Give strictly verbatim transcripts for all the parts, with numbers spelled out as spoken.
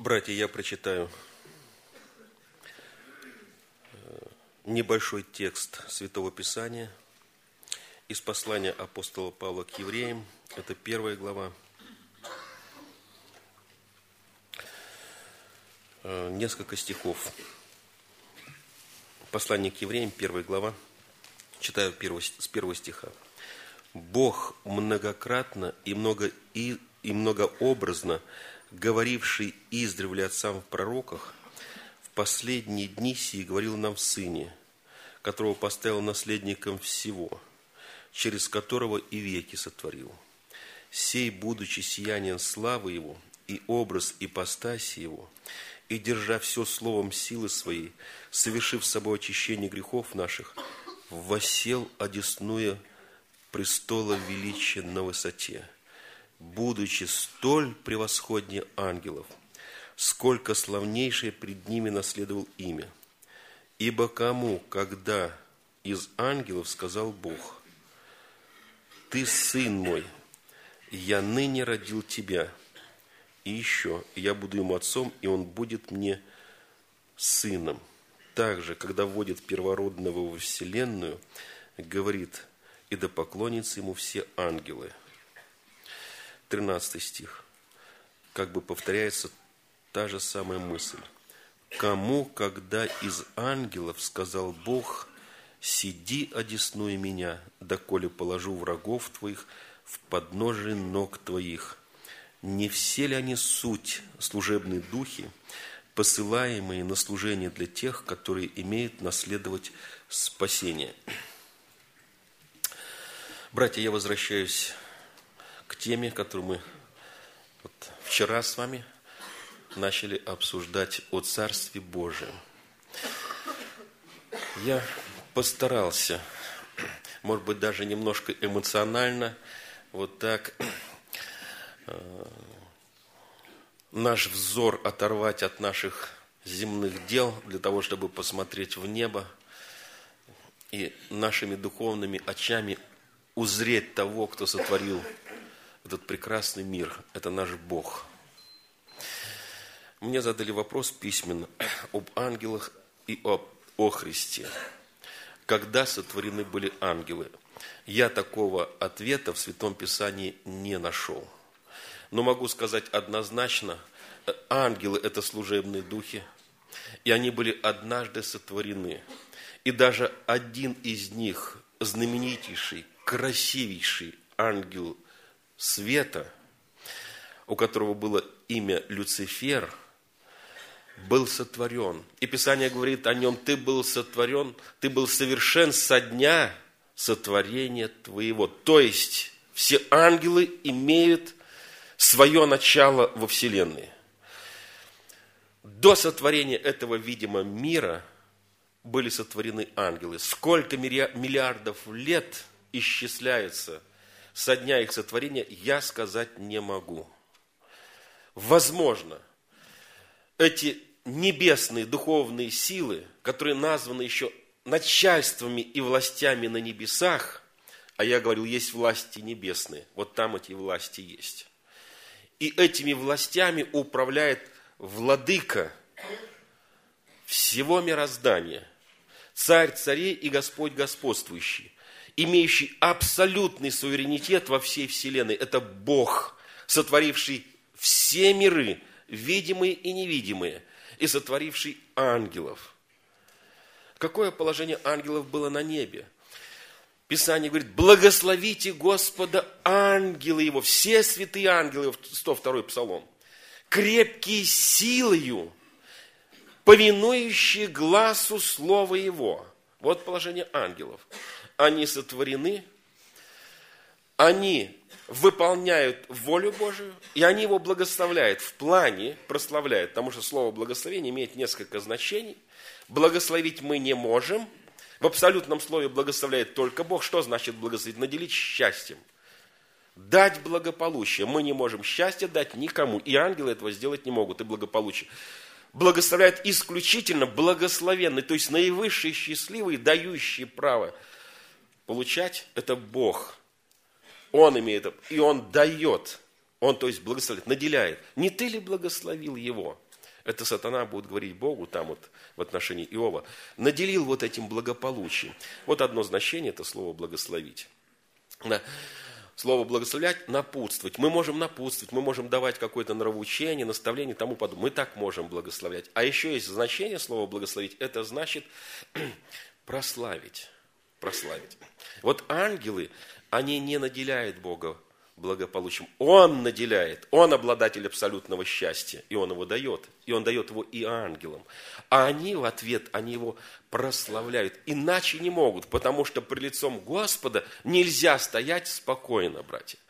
Братья, я прочитаю небольшой текст Святого Писания из послания апостола Павла к евреям. Это первая глава. Несколько стихов. Послание к евреям, первая глава. Читаю с первого стиха. «Бог многократно и, много, и, и многообразно говоривший издревле отцам в пророках, в последние дни сии говорил нам в Сыне, которого поставил наследником всего, через которого и веки сотворил. Сей, будучи сиянием славы Его, и образ ипостаси Его, и держа все словом силы Своей, совершив с собой очищение грехов наших, воссел, одесную престола величия на высоте, будучи столь превосходнее ангелов, сколько славнейшее пред ними наследовал имя. Ибо кому, когда из ангелов сказал Бог: Ты сын мой, я ныне родил тебя, и еще я буду ему отцом, и он будет мне сыном. Также, когда вводит первородного во вселенную, говорит: и да поклонятся ему все ангелы». тринадцатый стих. Как бы повторяется та же самая мысль. «Кому, когда из ангелов сказал Бог: сиди, одесную меня, доколе положу врагов твоих в подножие ног твоих. Не все ли они суть служебные духи, посылаемые на служение для тех, которые имеют наследовать спасение?» Братья, я возвращаюсь к теме, которую мы вот вчера с вами начали обсуждать, о Царстве Божьем. Я постарался, может быть, даже немножко эмоционально, вот так э, наш взор оторвать от наших земных дел, для того, чтобы посмотреть в небо и нашими духовными очами узреть того, кто сотворил этот прекрасный мир. Это наш Бог. Мне задали вопрос письменно об ангелах и об, о Христе. Когда сотворены были ангелы? Я такого ответа в Святом Писании не нашел. Но могу сказать однозначно, ангелы – это служебные духи, и они были однажды сотворены. И даже один из них, знаменитейший, красивейший ангел света, у которого было имя Люцифер, был сотворен. И Писание говорит о нем: ты был сотворен, ты был совершен со дня сотворения твоего. То есть все ангелы имеют свое начало во Вселенной. До сотворения этого видимого мира были сотворены ангелы. Сколько миллиардов лет исчисляется со дня их сотворения, я сказать не могу. Возможно, эти небесные духовные силы, которые названы еще начальствами и властями на небесах, а я говорил, есть власти небесные, вот там эти власти есть. И этими властями управляет владыка всего мироздания, царь царей и Господь господствующий, имеющий абсолютный суверенитет во всей вселенной. Это Бог, сотворивший все миры, видимые и невидимые, и сотворивший ангелов. Какое положение ангелов было на небе? Писание говорит: благословите Господа ангелы Его, все святые ангелы, сто второй Псалом, крепкие силою, повинующие гласу слова Его. Вот положение ангелов. Они сотворены, они выполняют волю Божию, и они Его благословляют, в плане прославляют, потому что слово благословение имеет несколько значений. Благословить мы не можем. В абсолютном слове благословляет только Бог. Что значит благословить? Наделить счастьем. Дать благополучие. Мы не можем счастья дать никому, и ангелы этого сделать не могут, и благополучие. Благословляет исключительно благословенный, то есть наивысший, счастливый, дающий право получать, это Бог. Он имеет это, и Он дает. Он, то есть, благословляет, наделяет. Не ты ли благословил его? это сатана будет говорить Богу, там вот в отношении Иова, наделил вот этим благополучием. Вот одно значение, это слово «благословить». Да. Слово «благословлять» – напутствовать. Мы можем напутствовать, мы можем давать какое-то нравоучение, наставление, тому подобное. Мы так можем благословлять. А еще есть значение слова «благословить», это значит прославить. Прославить. Вот ангелы, они не наделяют Бога благополучием. Он наделяет, Он обладатель абсолютного счастья, и Он его дает. И Он дает его и ангелам. А они в ответ, они его прославляют. Иначе не могут, потому что при лицом Господа нельзя стоять спокойно, братья.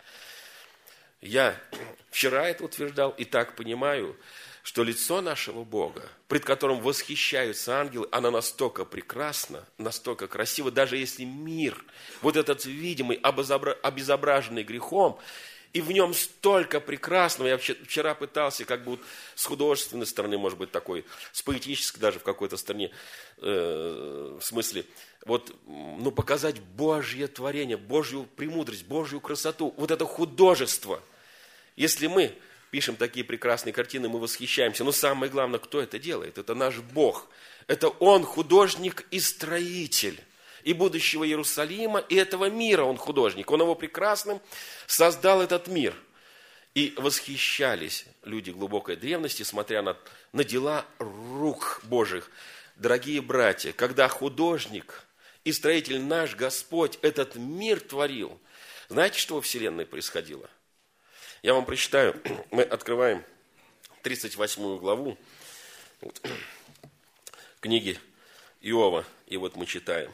Я вчера это утверждал и так понимаю, что лицо нашего Бога, пред которым восхищаются ангелы, оно настолько прекрасно, настолько красиво, даже если мир, вот этот видимый, обезображенный грехом, и в нем столько прекрасного. Я вчера пытался как бы с художественной стороны, может быть, такой, с поэтической даже в какой-то стороне, э, в смысле, вот, ну, показать Божье творение, Божью премудрость, Божью красоту, вот это художество. Если мы пишем такие прекрасные картины, мы восхищаемся. Но самое главное, кто это делает? Это наш Бог. Это Он художник и строитель. И будущего Иерусалима, и этого мира Он художник. Он его прекрасным создал этот мир. И восхищались люди глубокой древности, смотря на, на дела рук Божьих. Дорогие братья, когда художник и строитель наш Господь этот мир творил, знаете, что во Вселенной происходило? Я вам прочитаю, мы открываем тридцать восьмую главу вот, книги Иова, и вот мы читаем.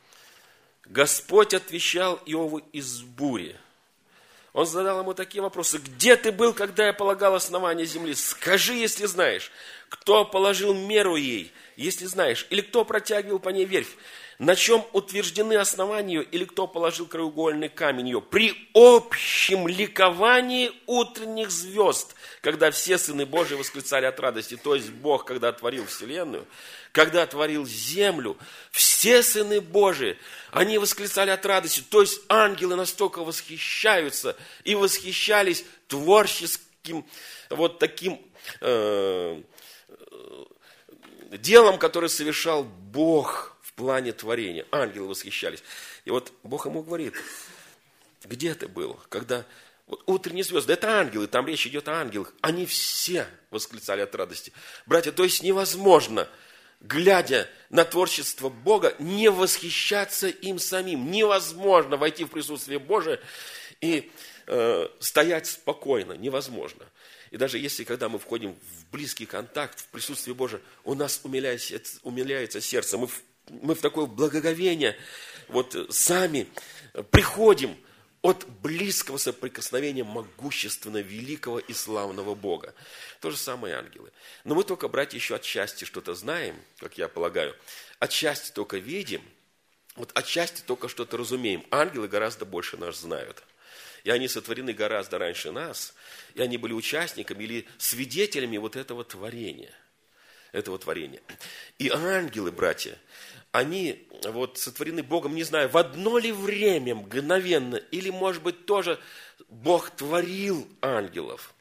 Господь отвечал Иову из бури. Он задал ему такие вопросы. Где ты был, когда я полагал основание земли? Скажи, если знаешь, кто положил меру ей, если знаешь, или кто протягивал по ней верфь? На чем утверждены основания ее, или кто положил краеугольный камень ее? При общем ликовании утренних звезд, когда все сыны Божии восклицали от радости, то есть Бог, когда творил вселенную, когда творил землю, все сыны Божии, они восклицали от радости, то есть ангелы настолько восхищаются и восхищались творческим вот таким э, делом, которое совершал Бог в плане творения. Ангелы восхищались. И вот Бог ему говорит, где ты был, когда вот утренние звезды, это ангелы, там речь идет о ангелах, они все восклицали от радости. Братья, то есть невозможно, глядя на творчество Бога, не восхищаться им самим. Невозможно войти в присутствие Божие и э, стоять спокойно. Невозможно. И даже если, когда мы входим в близкий контакт, в присутствие Божие, у нас умиляется, умиляется сердце. Мы в, мы в такое благоговение вот сами приходим от близкого соприкосновения могущественно великого и славного Бога. То же самое ангелы. Но мы только, братья, еще отчасти что-то знаем, как я полагаю. Отчасти только видим, вот отчасти только что-то разумеем. Ангелы гораздо больше нас знают. И они сотворены гораздо раньше нас, и они были участниками или свидетелями вот этого творения. Этого творения. И ангелы, братья, они вот сотворены Богом, не знаю, в одно ли время, мгновенно, или, может быть, тоже Бог творил ангелов.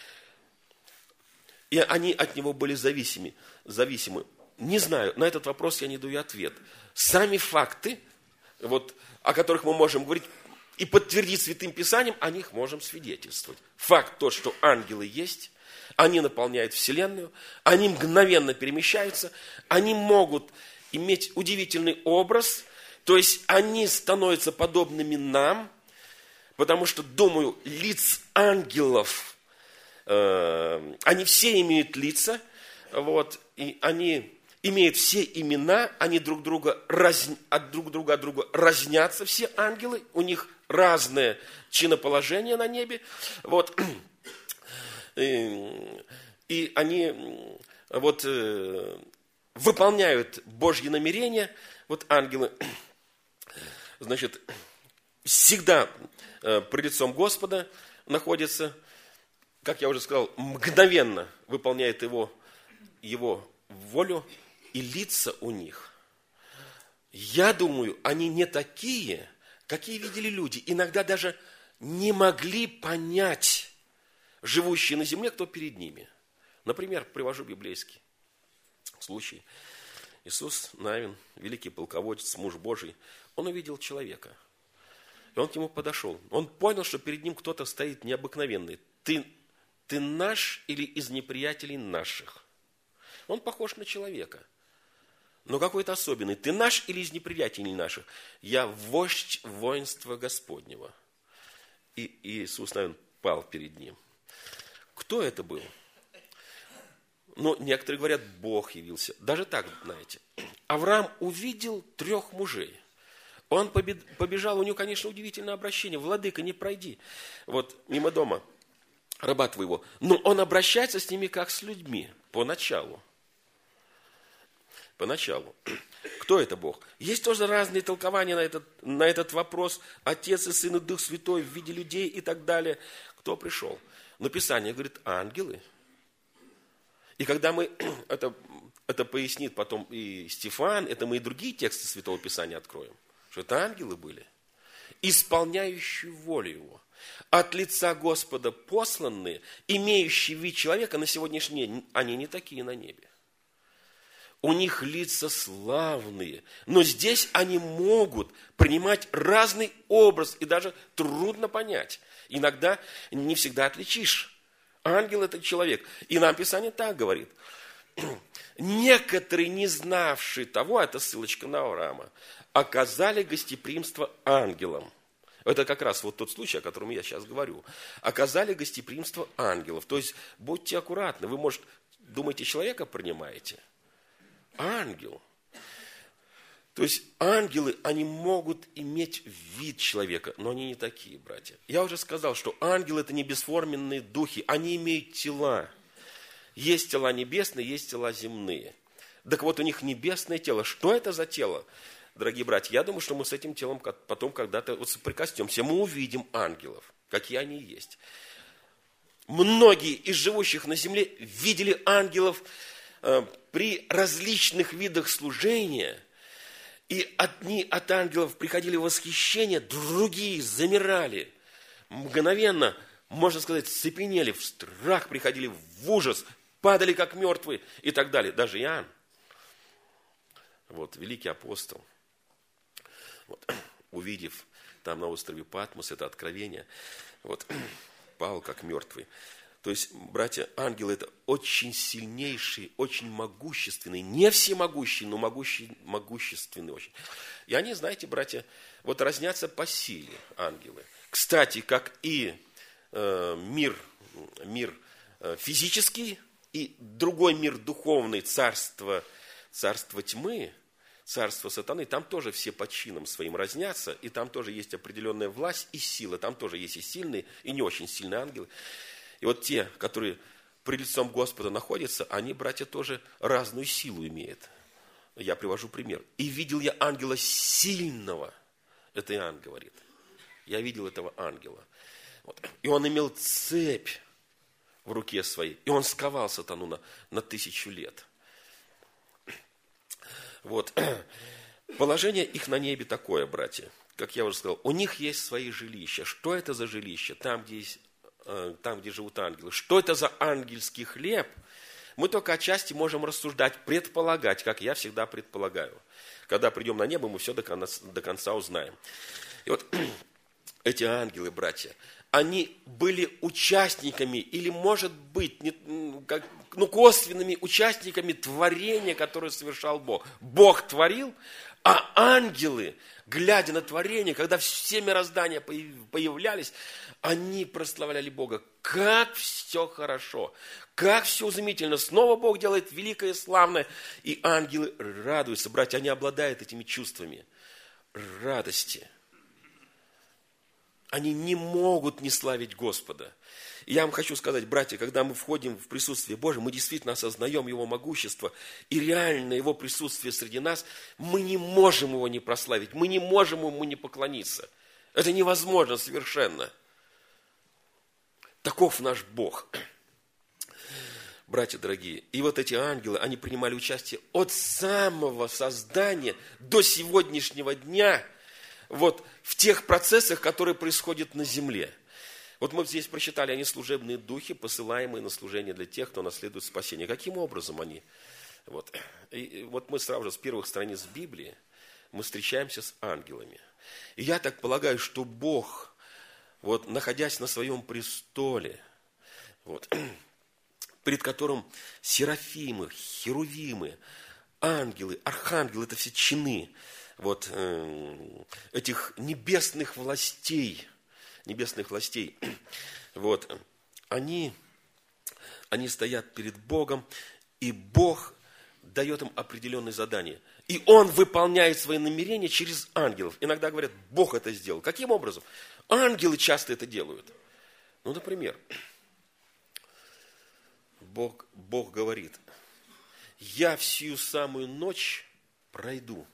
И они от Него были зависимы. зависимы. Не знаю, на этот вопрос я не даю ответ. Сами факты, вот, о которых мы можем говорить, и подтвердить Святым Писанием, о них можем свидетельствовать. Факт тот, что ангелы есть, они наполняют Вселенную, они мгновенно перемещаются, они могут иметь удивительный образ, то есть они становятся подобными нам, потому что, думаю, лиц ангелов, э, они все имеют лица, вот, и они имеют все имена, они друг друга раз, от друг друга от друга разнятся, все ангелы, у них разное чиноположение на небе, вот, и, и они вот выполняют Божьи намерения, вот ангелы, значит, всегда при лицом Господа находятся, как я уже сказал, мгновенно выполняет его, его волю, и лица у них, я думаю, они не такие, какие видели люди. Иногда даже не могли понять живущие на земле, кто перед ними. Например, привожу библейский случай. Иисус Навин, великий полководец, муж Божий, он увидел человека. И он к нему подошел. Он понял, что перед ним кто-то стоит необыкновенный. Ты, ты наш или из неприятелей наших? Он похож на человека, но какой-то особенный. Ты наш или из неприятелей наших? Я вождь воинства Господнего. И Иисус Навин пал перед ним. Кто это был? Ну, некоторые говорят, Бог явился. Даже так, знаете. Авраам увидел трех мужей. Он побежал, у него, конечно, удивительное обращение. Владыка, не пройди вот мимо дома раба твоего. Но он обращается с ними, как с людьми, поначалу. Поначалу. Кто это Бог? Есть тоже разные толкования на этот, на этот вопрос. Отец и Сын и Дух Святой в виде людей и так далее. Кто пришел? Но Писание говорит, ангелы. И когда мы, это, это пояснит потом и Стефан, это мы и другие тексты Святого Писания откроем, что это ангелы были, исполняющие волю Его, от лица Господа посланные, имеющие вид человека, на сегодняшний день они не такие на небе. У них лица славные, но здесь они могут принимать разный образ, и даже трудно понять. Иногда не всегда отличишь. Ангел – это человек. И нам Писание так говорит. Некоторые, не знавшие того, это ссылочка на Авраама, оказали гостеприимство ангелам. Это как раз вот тот случай, о котором я сейчас говорю. Оказали гостеприимство ангелов. То есть, будьте аккуратны. Вы, может, думаете, человека принимаете? Ангел. То есть ангелы, они могут иметь вид человека, но они не такие, братья. Я уже сказал, что ангелы – это не бесформенные духи, они имеют тела. Есть тела небесные, есть тела земные. Так вот, у них небесное тело. Что это за тело? Дорогие братья, я думаю, что мы с этим телом потом когда-то вот соприкоснемся. Мы увидим ангелов, какие они есть. Многие из живущих на земле видели ангелов э, при различных видах служения. И одни от ангелов приходили в восхищение, другие замирали. Мгновенно, можно сказать, цепенели, в страх приходили, в ужас, падали как мертвые и так далее. Даже Иоанн, вот, великий апостол, вот, увидев там на острове Патмос это откровение, вот, пал как мертвый. То есть, братья, ангелы – это очень сильнейшие, очень могущественные, не всемогущие, но могущие, могущественные очень. И они, знаете, братья, вот разнятся по силе ангелы. Кстати, как и э, мир, мир э, физический и другой мир духовный, царство, царство тьмы, царство сатаны, там тоже все по чинам своим разнятся, и там тоже есть определенная власть и сила, там тоже есть и сильные, и не очень сильные ангелы. И вот те, которые пред лицом Господа находятся, они, братья, тоже разную силу имеют. Я привожу пример. «И видел я ангела сильного». Это Иоанн говорит. Я видел этого ангела. Вот. И он имел цепь в руке своей. И он сковал сатану на, на тысячу лет. Вот. Положение их на небе такое, братья. Как я уже сказал, у них есть свои жилища. Что это за жилища? Там, где есть там, где живут ангелы. Что это за ангельский хлеб? Мы только отчасти можем рассуждать, предполагать, как я всегда предполагаю. Когда придем на небо, мы все до конца, до конца узнаем. И вот эти ангелы, братья, они были участниками, или, может быть, не, как, ну, косвенными участниками творения, которое совершал Бог. Бог творил, а ангелы, глядя на творение, когда все мироздания появлялись, они прославляли Бога. Как все хорошо, как все изумительно. Снова Бог делает великое и славное. И ангелы радуются. Братья, они обладают этими чувствами радости. Они не могут не славить Господа. И я вам хочу сказать, братья, когда мы входим в присутствие Божие, мы действительно осознаем Его могущество. И реально Его присутствие среди нас, мы не можем Его не прославить. Мы не можем Ему не поклониться. Это невозможно совершенно. Таков наш Бог. Братья дорогие, и вот эти ангелы, они принимали участие от самого создания до сегодняшнего дня, вот в тех процессах, которые происходят на земле. Вот мы здесь прочитали, они служебные духи, посылаемые на служение для тех, кто наследует спасение. Каким образом они? Вот, и вот мы сразу же с первых страниц Библии мы встречаемся с ангелами. И я так полагаю, что Бог, вот, находясь на своем престоле, вот, перед которым серафимы, херувимы, ангелы, архангелы, это все чины вот, этих небесных властей, небесных властей, вот, они, они стоят перед Богом, и Бог дает им определенные задания. И Он выполняет свои намерения через ангелов. Иногда говорят, Бог это сделал. Каким образом? Ангелы часто это делают. Ну, например, Бог, Бог говорит, я всю самую ночь пройду,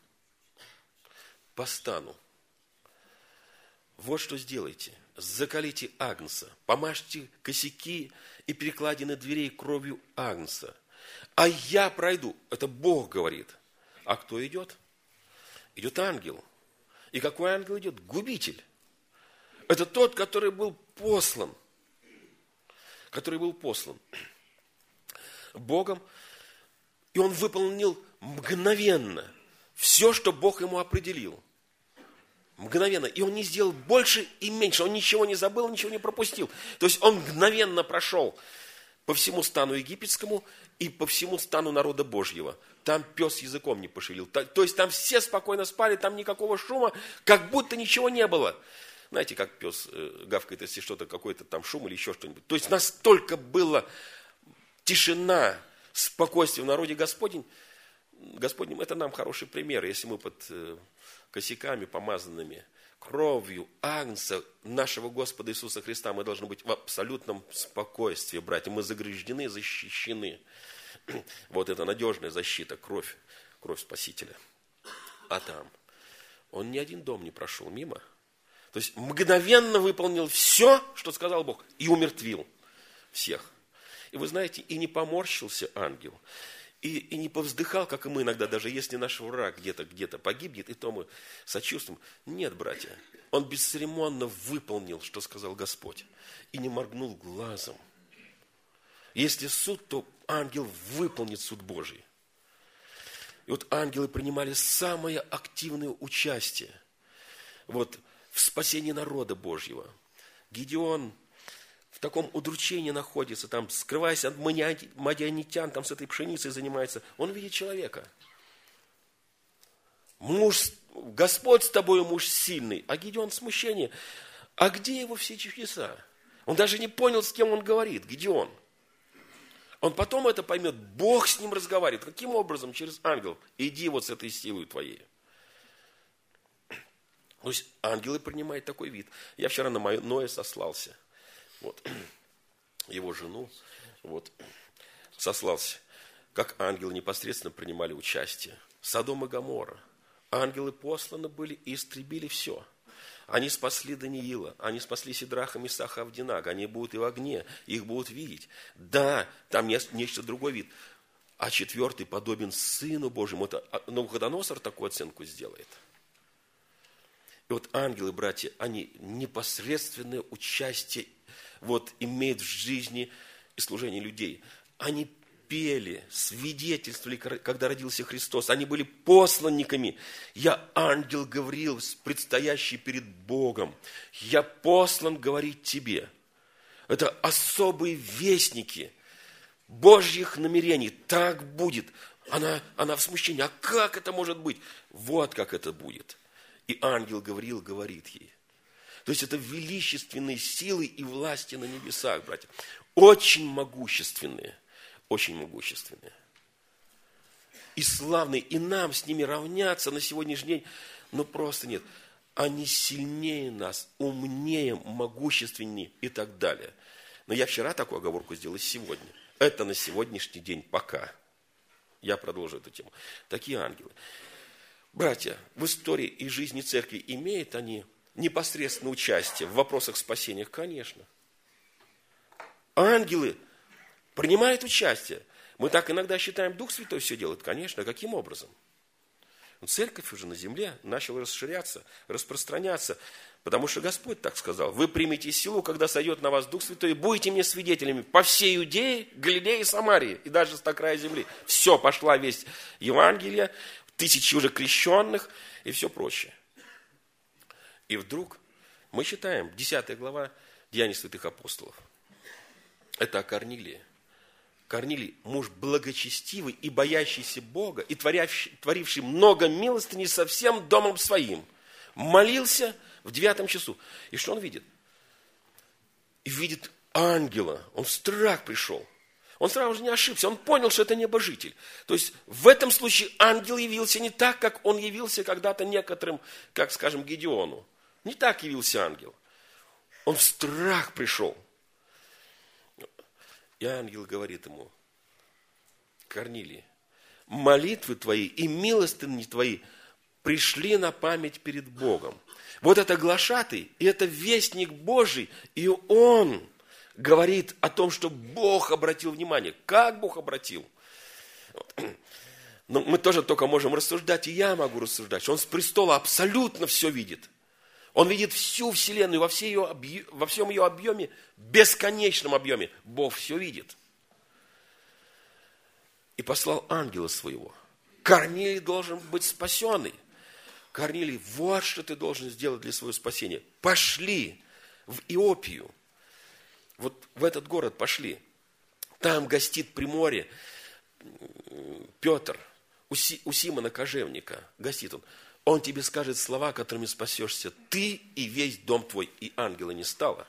постану. Вот что сделайте. Закалите агнца, помажьте косяки и перекладины дверей кровью агнца. А я пройду. Это Бог говорит. А кто идет? Идет ангел. И какой ангел идет? Губитель. Это тот, который был послан. Который был послан Богом. И он выполнил мгновенно все, что Бог ему определил. Мгновенно. И он не сделал больше и меньше. Он ничего не забыл, ничего не пропустил. То есть он мгновенно прошел по всему стану египетскому и по всему стану народа Божьего. Там пес языком не пошевелил. То есть там все спокойно спали, там никакого шума, как будто ничего не было. Знаете, как пес гавкает, если что-то, какой-то там шум или еще что-нибудь. То есть настолько была тишина, спокойствие в народе Господень. Господнем, это нам хороший пример, если мы под косяками помазанными кровью агнца нашего Господа Иисуса Христа, мы должны быть в абсолютном спокойствии, братья. Мы заграждены, защищены. Вот это надежная защита, кровь, кровь Спасителя. А там он ни один дом не прошел мимо. То есть мгновенно выполнил все, что сказал Бог, и умертвил всех. И вы знаете, и не поморщился ангел, и, и не повздыхал, как и мы иногда, даже если наш враг где-то где-то погибнет, и то мы сочувствуем. Нет, братья, он бесцеремонно выполнил, что сказал Господь, и не моргнул глазом. Если суд, то ангел выполнит суд Божий. И вот ангелы принимали самое активное участие вот, в спасении народа Божьего. Гедеон в таком удручении находится, там, скрываясь от мадианитян, там с этой пшеницей занимается. Он видит человека. Муж, Господь с тобой, муж сильный. А Гедеон в смущении. А где его все чудеса? Он даже не понял, с кем он говорит, Гедеон. Он потом это поймет, Бог с ним разговаривает. Каким образом? Через ангелов. Иди вот с этой силой твоей. То есть ангелы принимают такой вид. Я вчера на Ноя сослался. Вот, его жену, вот, сослался, как ангелы непосредственно принимали участие. Содом и Гоморра. Ангелы посланы были и истребили все. Они спасли Даниила, они спасли Сидраха, Месаха, Авдинага. Они будут и в огне, их будут видеть. Да, там есть нечто другой вид. А четвертый подобен Сыну Божьему. Это Навуходоносор такую оценку сделает. И вот ангелы, братья, они непосредственное участие вот, имеют в жизни и служении людей. Они пели, свидетельствовали, когда родился Христос. Они были посланниками. Я ангел Гавриил, предстоящий перед Богом. Я послан говорить тебе. Это особые вестники Божьих намерений. Так будет. Она, она в смущении. А как это может быть? Вот как это будет. И ангел Гавриил говорит ей. То есть это величественные силы и власти на небесах, братья. Очень могущественные. Очень могущественные. И славные. И нам с ними равняться на сегодняшний день. Но просто нет. Они сильнее нас, умнее, могущественнее и так далее. Но я вчера такую оговорку сделал и сегодня. Это на сегодняшний день пока. Я продолжу эту тему. Такие ангелы. Братья, в истории и жизни церкви имеют они непосредственное участие в вопросах спасения? Конечно. Ангелы принимают участие. Мы так иногда считаем, Дух Святой все делает. Конечно, каким образом? Церковь уже на земле начала расширяться, распространяться. Потому что Господь так сказал: вы примете силу, когда сойдет на вас Дух Святой, и будете мне свидетелями по всей Иудее, Галилее и Самарии, и даже с края земли. Все, пошла весть Евангелия, тысячи уже крещенных и все прочее. И вдруг мы читаем десятая глава Деяний святых апостолов. Это о Корнилии. Корнилий, муж благочестивый и боящийся Бога, и творящий, творивший много милостыни со всем домом своим, молился в девятом часу. И что он видит? И видит ангела. Он в страх пришел. Он сразу же не ошибся. Он понял, что это небожитель. То есть в этом случае ангел явился не так, как он явился когда-то некоторым, как, скажем, Гедеону. Не так явился ангел. Он в страх пришел. И ангел говорит ему: Корнилий, молитвы твои и милостыни твои пришли на память перед Богом. Вот это глашатый, и это вестник Божий, и он говорит о том, что Бог обратил внимание. Как Бог обратил? Но мы тоже только можем рассуждать, и я могу рассуждать, что он с престола абсолютно все видит. Он видит всю вселенную во, всей ее объ... во всем ее объеме, бесконечном объеме. Бог все видит. И послал ангела своего. Корнилий должен быть спасенный. Корнилий, вот что ты должен сделать для своего спасения. Пошли в Иопию. Вот в этот город пошли. Там гостит при море Петр, у, Си... у Симона Кожевника гостит он. Он тебе скажет слова, которыми спасешься ты и весь дом твой, и ангела не стало.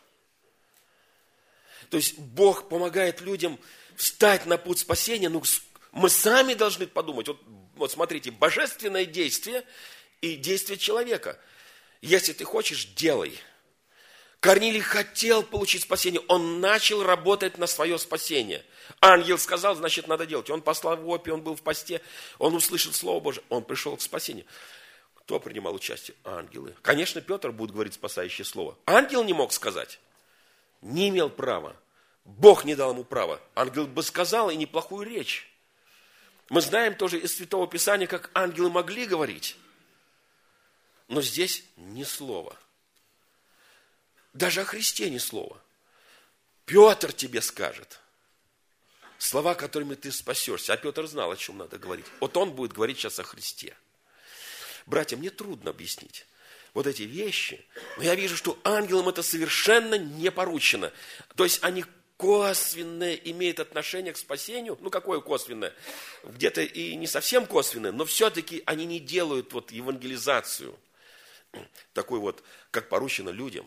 То есть Бог помогает людям встать на путь спасения. Ну, мы сами должны подумать. Вот, вот смотрите, божественное действие и действие человека. Если ты хочешь, делай. Корнилий хотел получить спасение. Он начал работать на свое спасение. Ангел сказал, значит, надо делать. Он послал в Иопию, он был в посте, он услышал Слово Божие, он пришел к спасению. Кто принимал участие? Ангелы. Конечно, Петр будет говорить спасающее слово. Ангел не мог сказать. Не имел права. Бог не дал ему права. Ангел бы сказал и неплохую речь. Мы знаем тоже из Святого Писания, как ангелы могли говорить. Но здесь ни слова. Даже о Христе ни слова. Петр тебе скажет слова, которыми ты спасешься. А Петр знал, о чем надо говорить. Вот он будет говорить сейчас о Христе. Братья, мне трудно объяснить вот эти вещи, но я вижу, что ангелам это совершенно не поручено. То есть они косвенное имеют отношение к спасению. Ну, какое косвенное? Где-то и не совсем косвенное, но все-таки они не делают вот евангелизацию, такой вот, как поручено людям.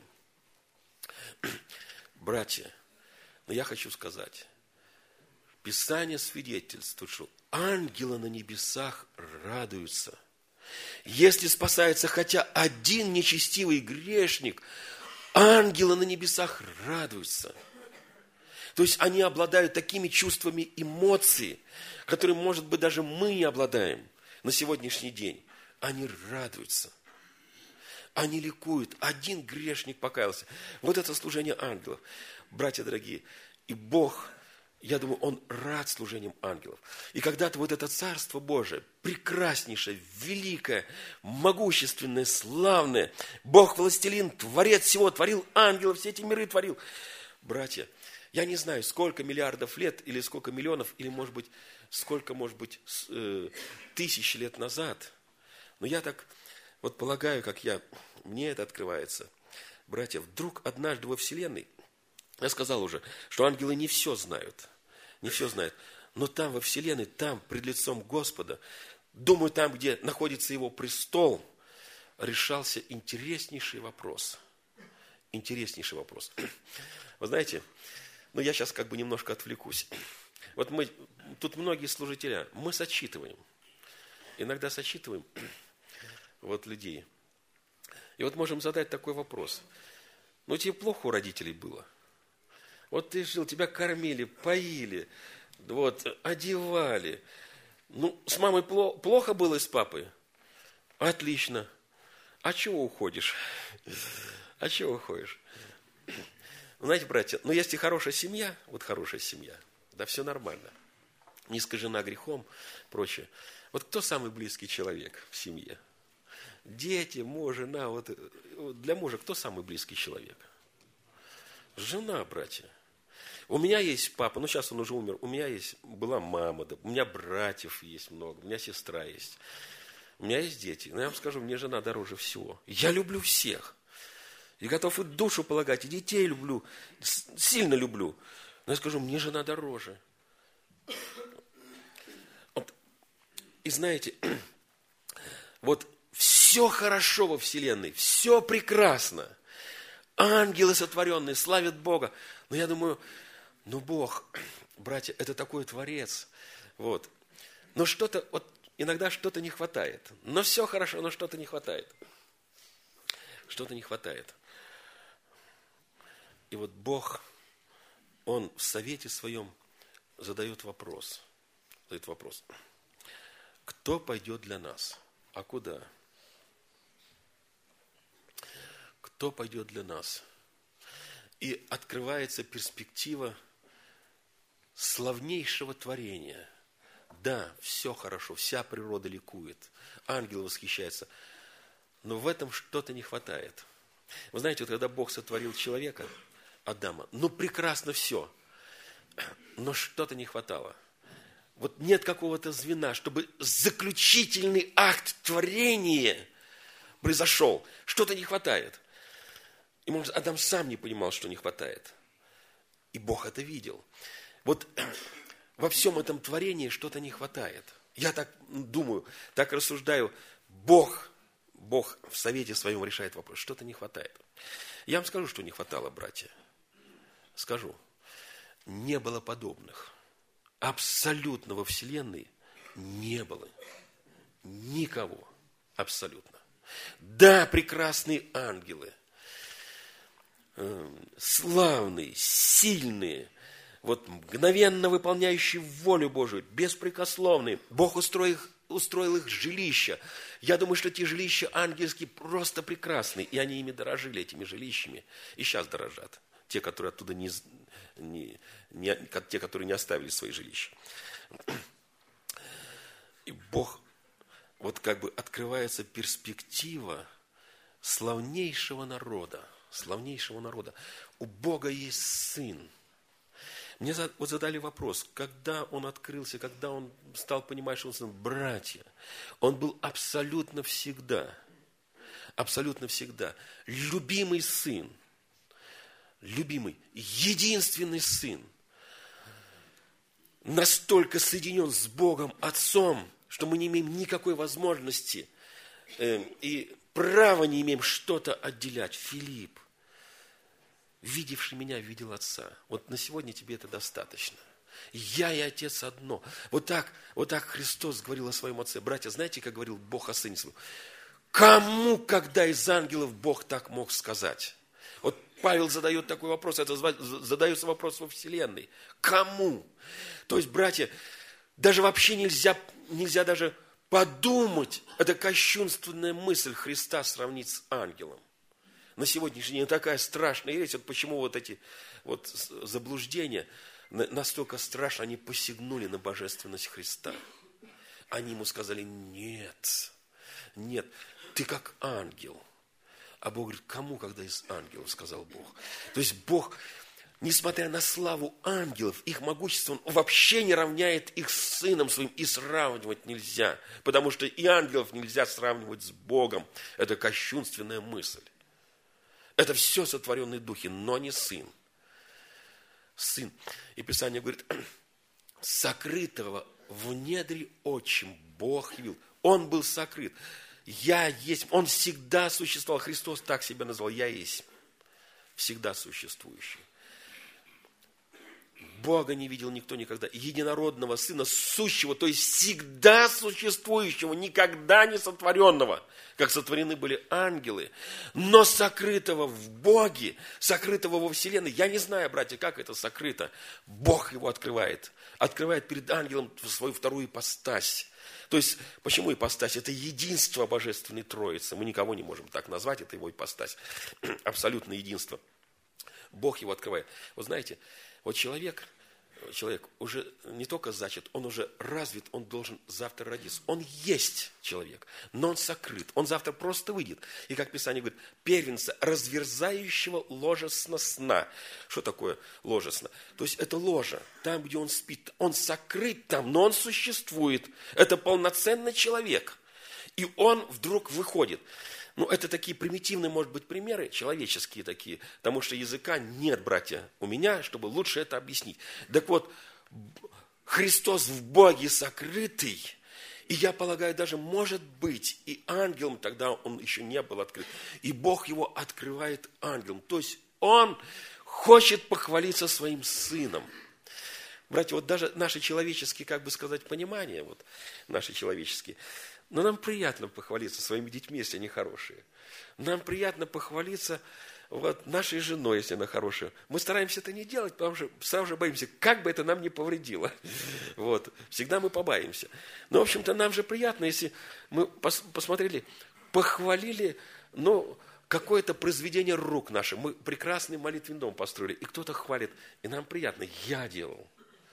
Братья, но я хочу сказать, Писание свидетельствует, что ангелы на небесах радуются. Если спасается хотя один нечестивый грешник, ангелы на небесах радуются. То есть они обладают такими чувствами эмоций, которые, может быть, даже мы не обладаем на сегодняшний день. Они радуются. Они ликуют. Один грешник покаялся. Вот это служение ангелов. Братья дорогие, и Бог, я думаю, Он рад служением ангелов. И когда-то вот это Царство Божие, прекраснейшее, великое, могущественное, славное, Бог властелин, Творец всего, творил ангелов, все эти миры творил. Братья, я не знаю, сколько миллиардов лет, или сколько миллионов, или, может быть, сколько, может быть, тысяч лет назад. Но я так вот полагаю, как я, мне это открывается. Братья, вдруг однажды во Вселенной, я сказал уже, что ангелы не все знают, не все знают. Но там во Вселенной, там, пред лицом Господа, думаю, там, где находится Его престол, решался интереснейший вопрос. Интереснейший вопрос. Вы знаете, ну я сейчас как бы немножко отвлекусь. Вот мы, тут многие служители, мы сочитываем. Иногда сочитываем вот людей. И вот можем задать такой вопрос. Ну тебе плохо у родителей было? Вот ты жил, тебя кормили, поили, вот, одевали. Ну, с мамой плохо было и с папой? Отлично. А чего уходишь? А чего уходишь? Знаете, братья, ну, если хорошая семья, вот хорошая семья, да все нормально. Не искажена грехом, прочее. Вот кто самый близкий человек в семье? Дети, муж, жена, вот для мужа кто самый близкий человек? Жена, братья. У меня есть папа, ну сейчас он уже умер, у меня есть, была мама, да, у меня братьев есть много, у меня сестра есть, у меня есть дети. Но я вам скажу, мне жена дороже всего. Я люблю всех. И готов и душу полагать, и детей люблю, сильно люблю. Но я скажу, мне жена дороже. Вот. И знаете, вот все хорошо во Вселенной, все прекрасно. Ангелы сотворенные славят Бога. Но я думаю, ну Бог, братья, это такой Творец. Вот. Но что-то, вот иногда что-то не хватает. Но все хорошо, но что-то не хватает. Что-то не хватает. И вот Бог, Он в совете своем задает вопрос. Задает вопрос. Кто пойдет для нас? А куда? Кто пойдет для нас? И открывается перспектива славнейшего творения. Да, все хорошо, вся природа ликует, ангелы восхищаются, но в этом что-то не хватает. Вы знаете, вот когда Бог сотворил человека, Адама, ну прекрасно все, но что-то не хватало. Вот нет какого-то звена, чтобы заключительный акт творения произошел. Что-то не хватает. И, может, Адам сам не понимал, что не хватает. И Бог это видел. Вот во всем этом творении что-то не хватает. Я так думаю, так рассуждаю. Бог, Бог в совете своем решает вопрос. Что-то не хватает. Я вам скажу, что не хватало, братья. Скажу. Не было подобных. Абсолютно во Вселенной не было никого. Абсолютно. Да, прекрасные ангелы. Славные, сильные, вот мгновенно выполняющие волю Божию, беспрекословные. Бог устроил их, устроил их жилища. Я думаю, что эти жилища ангельские просто прекрасные, и они ими дорожили, этими жилищами, и сейчас дорожат. Те, которые оттуда не, не, не, те, которые не оставили свои жилища. И Бог, вот как бы открывается перспектива славнейшего народа, славнейшего народа. У Бога есть Сын. Мне вот задали вопрос, когда Он открылся, когда Он стал понимать, что Он Сын. Братья, Он был абсолютно всегда, абсолютно всегда любимый Сын, любимый, единственный Сын, настолько соединен с Богом Отцом, что мы не имеем никакой возможности э, и права не имеем что-то отделять. Филипп, видевший меня, видел Отца. Вот на сегодня тебе это достаточно. Я и Отец одно. Вот так, вот так Христос говорил о своем Отце. Братья, знаете, как говорил Бог о Сыне Своем? Кому, когда из ангелов Бог так мог сказать? Вот Павел задает такой вопрос, это задается вопрос во Вселенной. Кому? То есть, братья, даже вообще нельзя, нельзя даже подумать, это кощунственная мысль Христа сравнить с ангелом. На сегодняшний день такая страшная вещь, вот почему вот эти вот заблуждения настолько страшно, они посягнули на божественность Христа. Они ему сказали, нет, нет, ты как ангел. А Бог говорит, кому, когда из ангелов, сказал Бог. То есть Бог, несмотря на славу ангелов, их могущество, Он вообще не равняет их с Сыном Своим, и сравнивать нельзя. Потому что и ангелов нельзя сравнивать с Богом. Это кощунственная мысль. Это все сотворенные духи, но не Сын. Сын. И Писание говорит, сокрытого в недре отчим Бог явил. Он был сокрыт. Я есть. Он всегда существовал. Христос так себя назвал. Я есть. Всегда существующий. Бога не видел никто никогда. Единородного Сына, сущего, то есть всегда существующего, никогда не сотворенного, как сотворены были ангелы, но сокрытого в Боге, сокрытого во Вселенной. Я не знаю, братья, как это сокрыто. Бог его открывает. Открывает перед ангелом свою вторую ипостась. То есть, почему ипостась? Это единство Божественной Троицы. Мы никого не можем так назвать, это его ипостась. Абсолютное единство. Бог его открывает. Вот знаете, вот человек, человек уже не только зачат, он уже развит, он должен завтра родиться. Он есть человек, но он сокрыт. Он завтра просто выйдет. И как Писание говорит, первенца, разверзающего ложесно сна. Что такое ложесно? То есть это ложа, там, где он спит. Он сокрыт там, но он существует. Это полноценный человек. И он вдруг выходит. Ну, это такие примитивные, может быть, примеры, человеческие такие, потому что языка нет, братья, у меня, чтобы лучше это объяснить. Так вот, Христос в Боге сокрытый, и я полагаю, даже может быть, и ангелом тогда он еще не был открыт, и Бог его открывает ангелом. То есть он хочет похвалиться своим сыном. Братья, вот даже наши человеческие, как бы сказать, понимания, вот наши человеческие, но нам приятно похвалиться своими детьми, если они хорошие. Нам приятно похвалиться вот, нашей женой, если она хорошая. Мы стараемся это не делать, потому что сразу же боимся, как бы это нам не повредило. Вот. Всегда мы побаимся. Но, в общем-то, нам же приятно, если мы пос- посмотрели, похвалили, ну, какое-то произведение рук наших. Мы прекрасный молитвенный дом построили, и кто-то хвалит, и нам приятно. Я делал.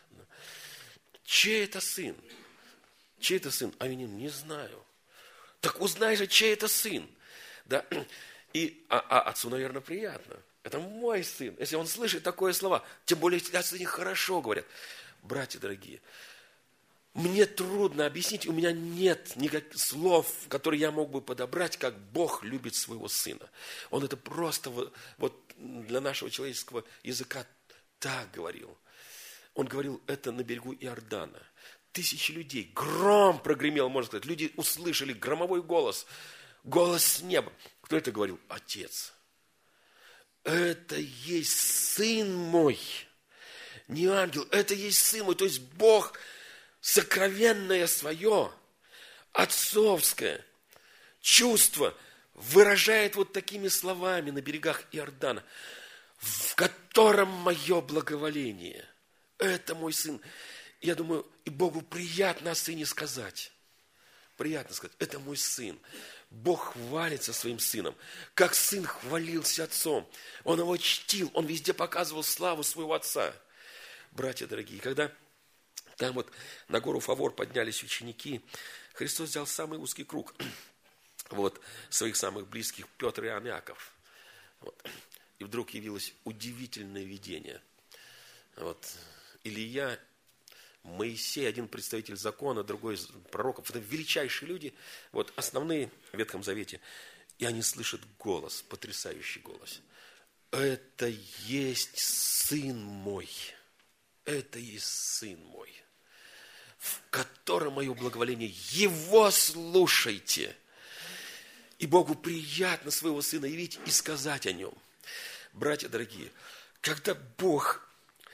Чей это сын? Чей это сын? Авинин, не знаю. Так узнай же, чей это сын. Да? И, а, а отцу, наверное, приятно. Это мой сын. Если он слышит такое слово, тем более, если о сыне хорошо говорят. Братья дорогие, мне трудно объяснить, у меня нет никаких слов, которые я мог бы подобрать, как Бог любит своего сына. Он это просто вот, вот для нашего человеческого языка так говорил. Он говорил это на берегу Иордана. Тысячи людей, гром прогремел, можно сказать. Люди услышали громовой голос, голос с неба. Кто это говорил? Отец. Это есть сын мой. Не ангел, это есть сын мой. То есть Бог сокровенное свое, отцовское чувство выражает вот такими словами на берегах Иордана, в котором мое благоволение. Это мой сын. Я думаю, и Богу приятно о сыне сказать. Приятно сказать, это мой сын. Бог хвалится своим сыном, как сын хвалился отцом. Он его чтил, он везде показывал славу своего отца. Братья дорогие, когда там вот на гору Фавор поднялись ученики, Христос взял самый узкий круг вот, своих самых близких, Петр и Иоанн, Иаков. Вот. И вдруг явилось удивительное видение. Вот. Илия, Моисей, один представитель закона, другой из пророков. Это величайшие люди, вот, основные в Ветхом Завете. И они слышат голос, потрясающий голос. Это есть сын мой. Это есть сын мой, в котором мое благоволение. Его слушайте. И Богу приятно своего сына явить и сказать о нем. Братья дорогие, когда Бог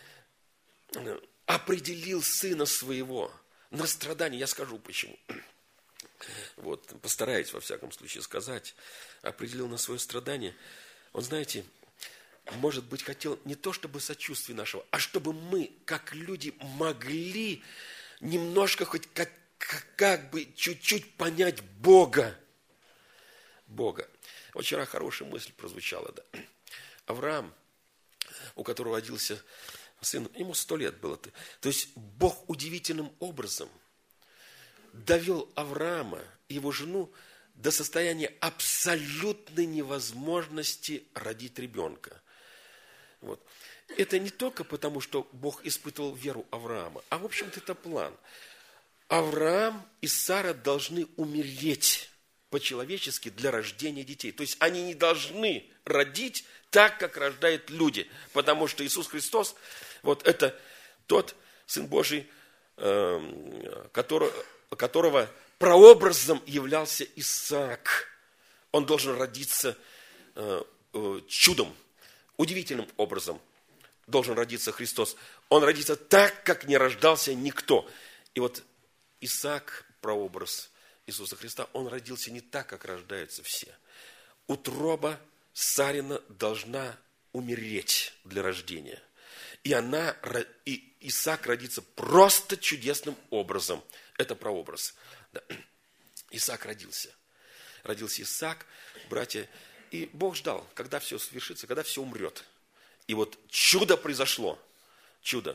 определил сына своего на страдание, я скажу почему. Вот, постараюсь во всяком случае сказать, определил на свое страдание. Он, знаете, может быть, хотел не то чтобы сочувствия нашего, а чтобы мы, как люди, могли немножко хоть как, как бы чуть-чуть понять Бога. Бога. Вот вчера хорошая мысль прозвучала, да. Авраам, у которого родился сын, ему сто лет было. То есть Бог удивительным образом довел Авраама и его жену до состояния абсолютной невозможности родить ребенка. Вот. Это не только потому, что Бог испытывал веру Авраама, а в общем-то это план. Авраам и Сара должны умереть по-человечески для рождения детей. То есть они не должны родить так, как рождают люди. Потому что Иисус Христос, вот это тот Сын Божий, который, которого прообразом являлся Исаак. Он должен родиться чудом, удивительным образом. Должен родиться Христос. Он родится так, как не рождался никто. И вот Исаак, прообраз Иисуса Христа, он родился не так, как рождаются все. Утроба Сарина должна умереть для рождения. И она, и Исаак родится просто чудесным образом. Это прообраз. Да. Исаак родился. Родился Исаак, братья. И Бог ждал, когда все свершится, когда все умрет. И вот чудо произошло. Чудо.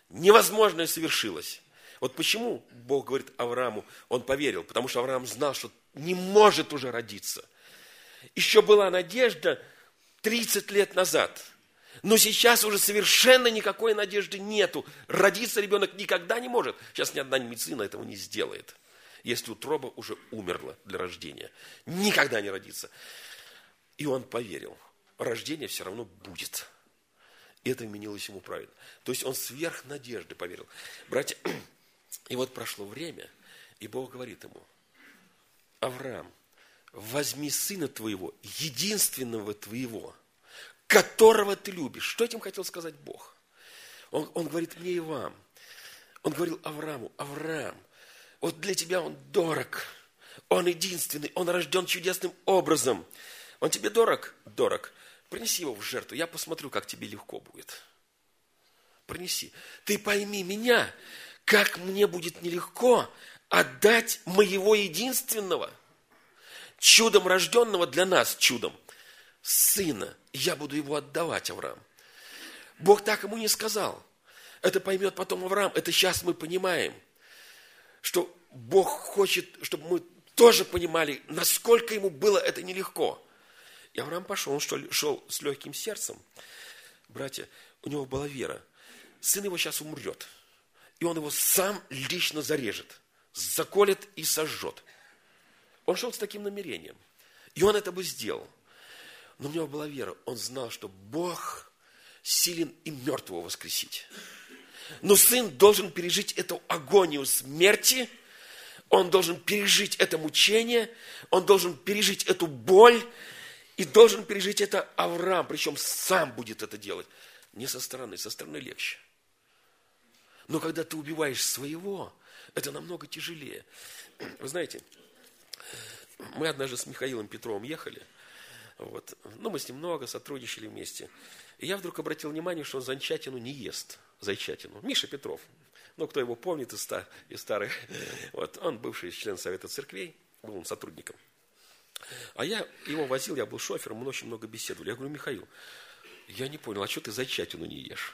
невозможное совершилось. Вот почему Бог говорит Аврааму, он поверил, потому что Авраам знал, что не может уже родиться. Еще была надежда тридцать лет назад, но сейчас уже совершенно никакой надежды нету. Родиться ребенок никогда не может. Сейчас ни одна медицина этого не сделает, если утроба уже умерла для рождения. Никогда не родится. И он поверил, рождение все равно будет. И это вменилось ему правильно. То есть он сверх надежды поверил. Братья, и вот прошло время, и Бог говорит ему: Авраам, возьми сына твоего, единственного твоего, которого ты любишь. Что этим хотел сказать Бог? Он, он говорит мне и вам. Он говорил Аврааму: Авраам, вот для тебя он дорог. Он единственный, он рожден чудесным образом. Он тебе дорог? Дорог. Принеси его в жертву, я посмотрю, как тебе легко будет. Принеси. Ты пойми меня, как мне будет нелегко отдать моего единственного, чудом рожденного для нас, чудом, сына. Я буду его отдавать, Авраам. Бог так ему не сказал. Это поймет потом Авраам. Это сейчас мы понимаем, что Бог хочет, чтобы мы тоже понимали, насколько ему было это нелегко. И Авраам пошел, он шел, шел с легким сердцем. Братья, у него была вера. Сын его сейчас умрет. И он его сам лично зарежет, заколет и сожжет. Он шел с таким намерением. И он это бы сделал. Но у него была вера. Он знал, что Бог силен и мертвого воскресить. Но сын должен пережить эту агонию смерти. Он должен пережить это мучение. Он должен пережить эту боль. И должен пережить это Авраам. Причем сам будет это делать. Не со стороны. Со стороны легче. Но когда ты убиваешь своего, это намного тяжелее. Вы знаете, мы однажды с Михаилом Петровым ехали. Вот. Ну, мы с ним много сотрудничали вместе. И я вдруг обратил внимание, что он зайчатину не ест. Зайчатину. Миша Петров. Ну, кто его помнит из, стар, из старых. Вот. Он бывший член Совета Церквей. Был он сотрудником. А я его возил, я был шофером, мы очень много беседовали. Я говорю: Михаил, я не понял, а что ты зайчатину не ешь?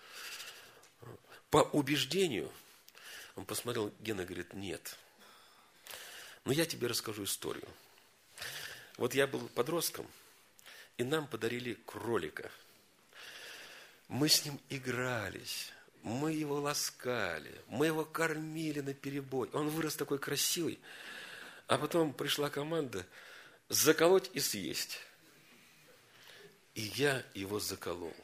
По убеждению, он посмотрел, Гена говорит: нет. Но я тебе расскажу историю. Вот я был подростком, и нам подарили кролика. Мы с ним игрались, мы его ласкали, мы его кормили наперебой. Он вырос такой красивый. А потом пришла команда заколоть и съесть. И я его заколол.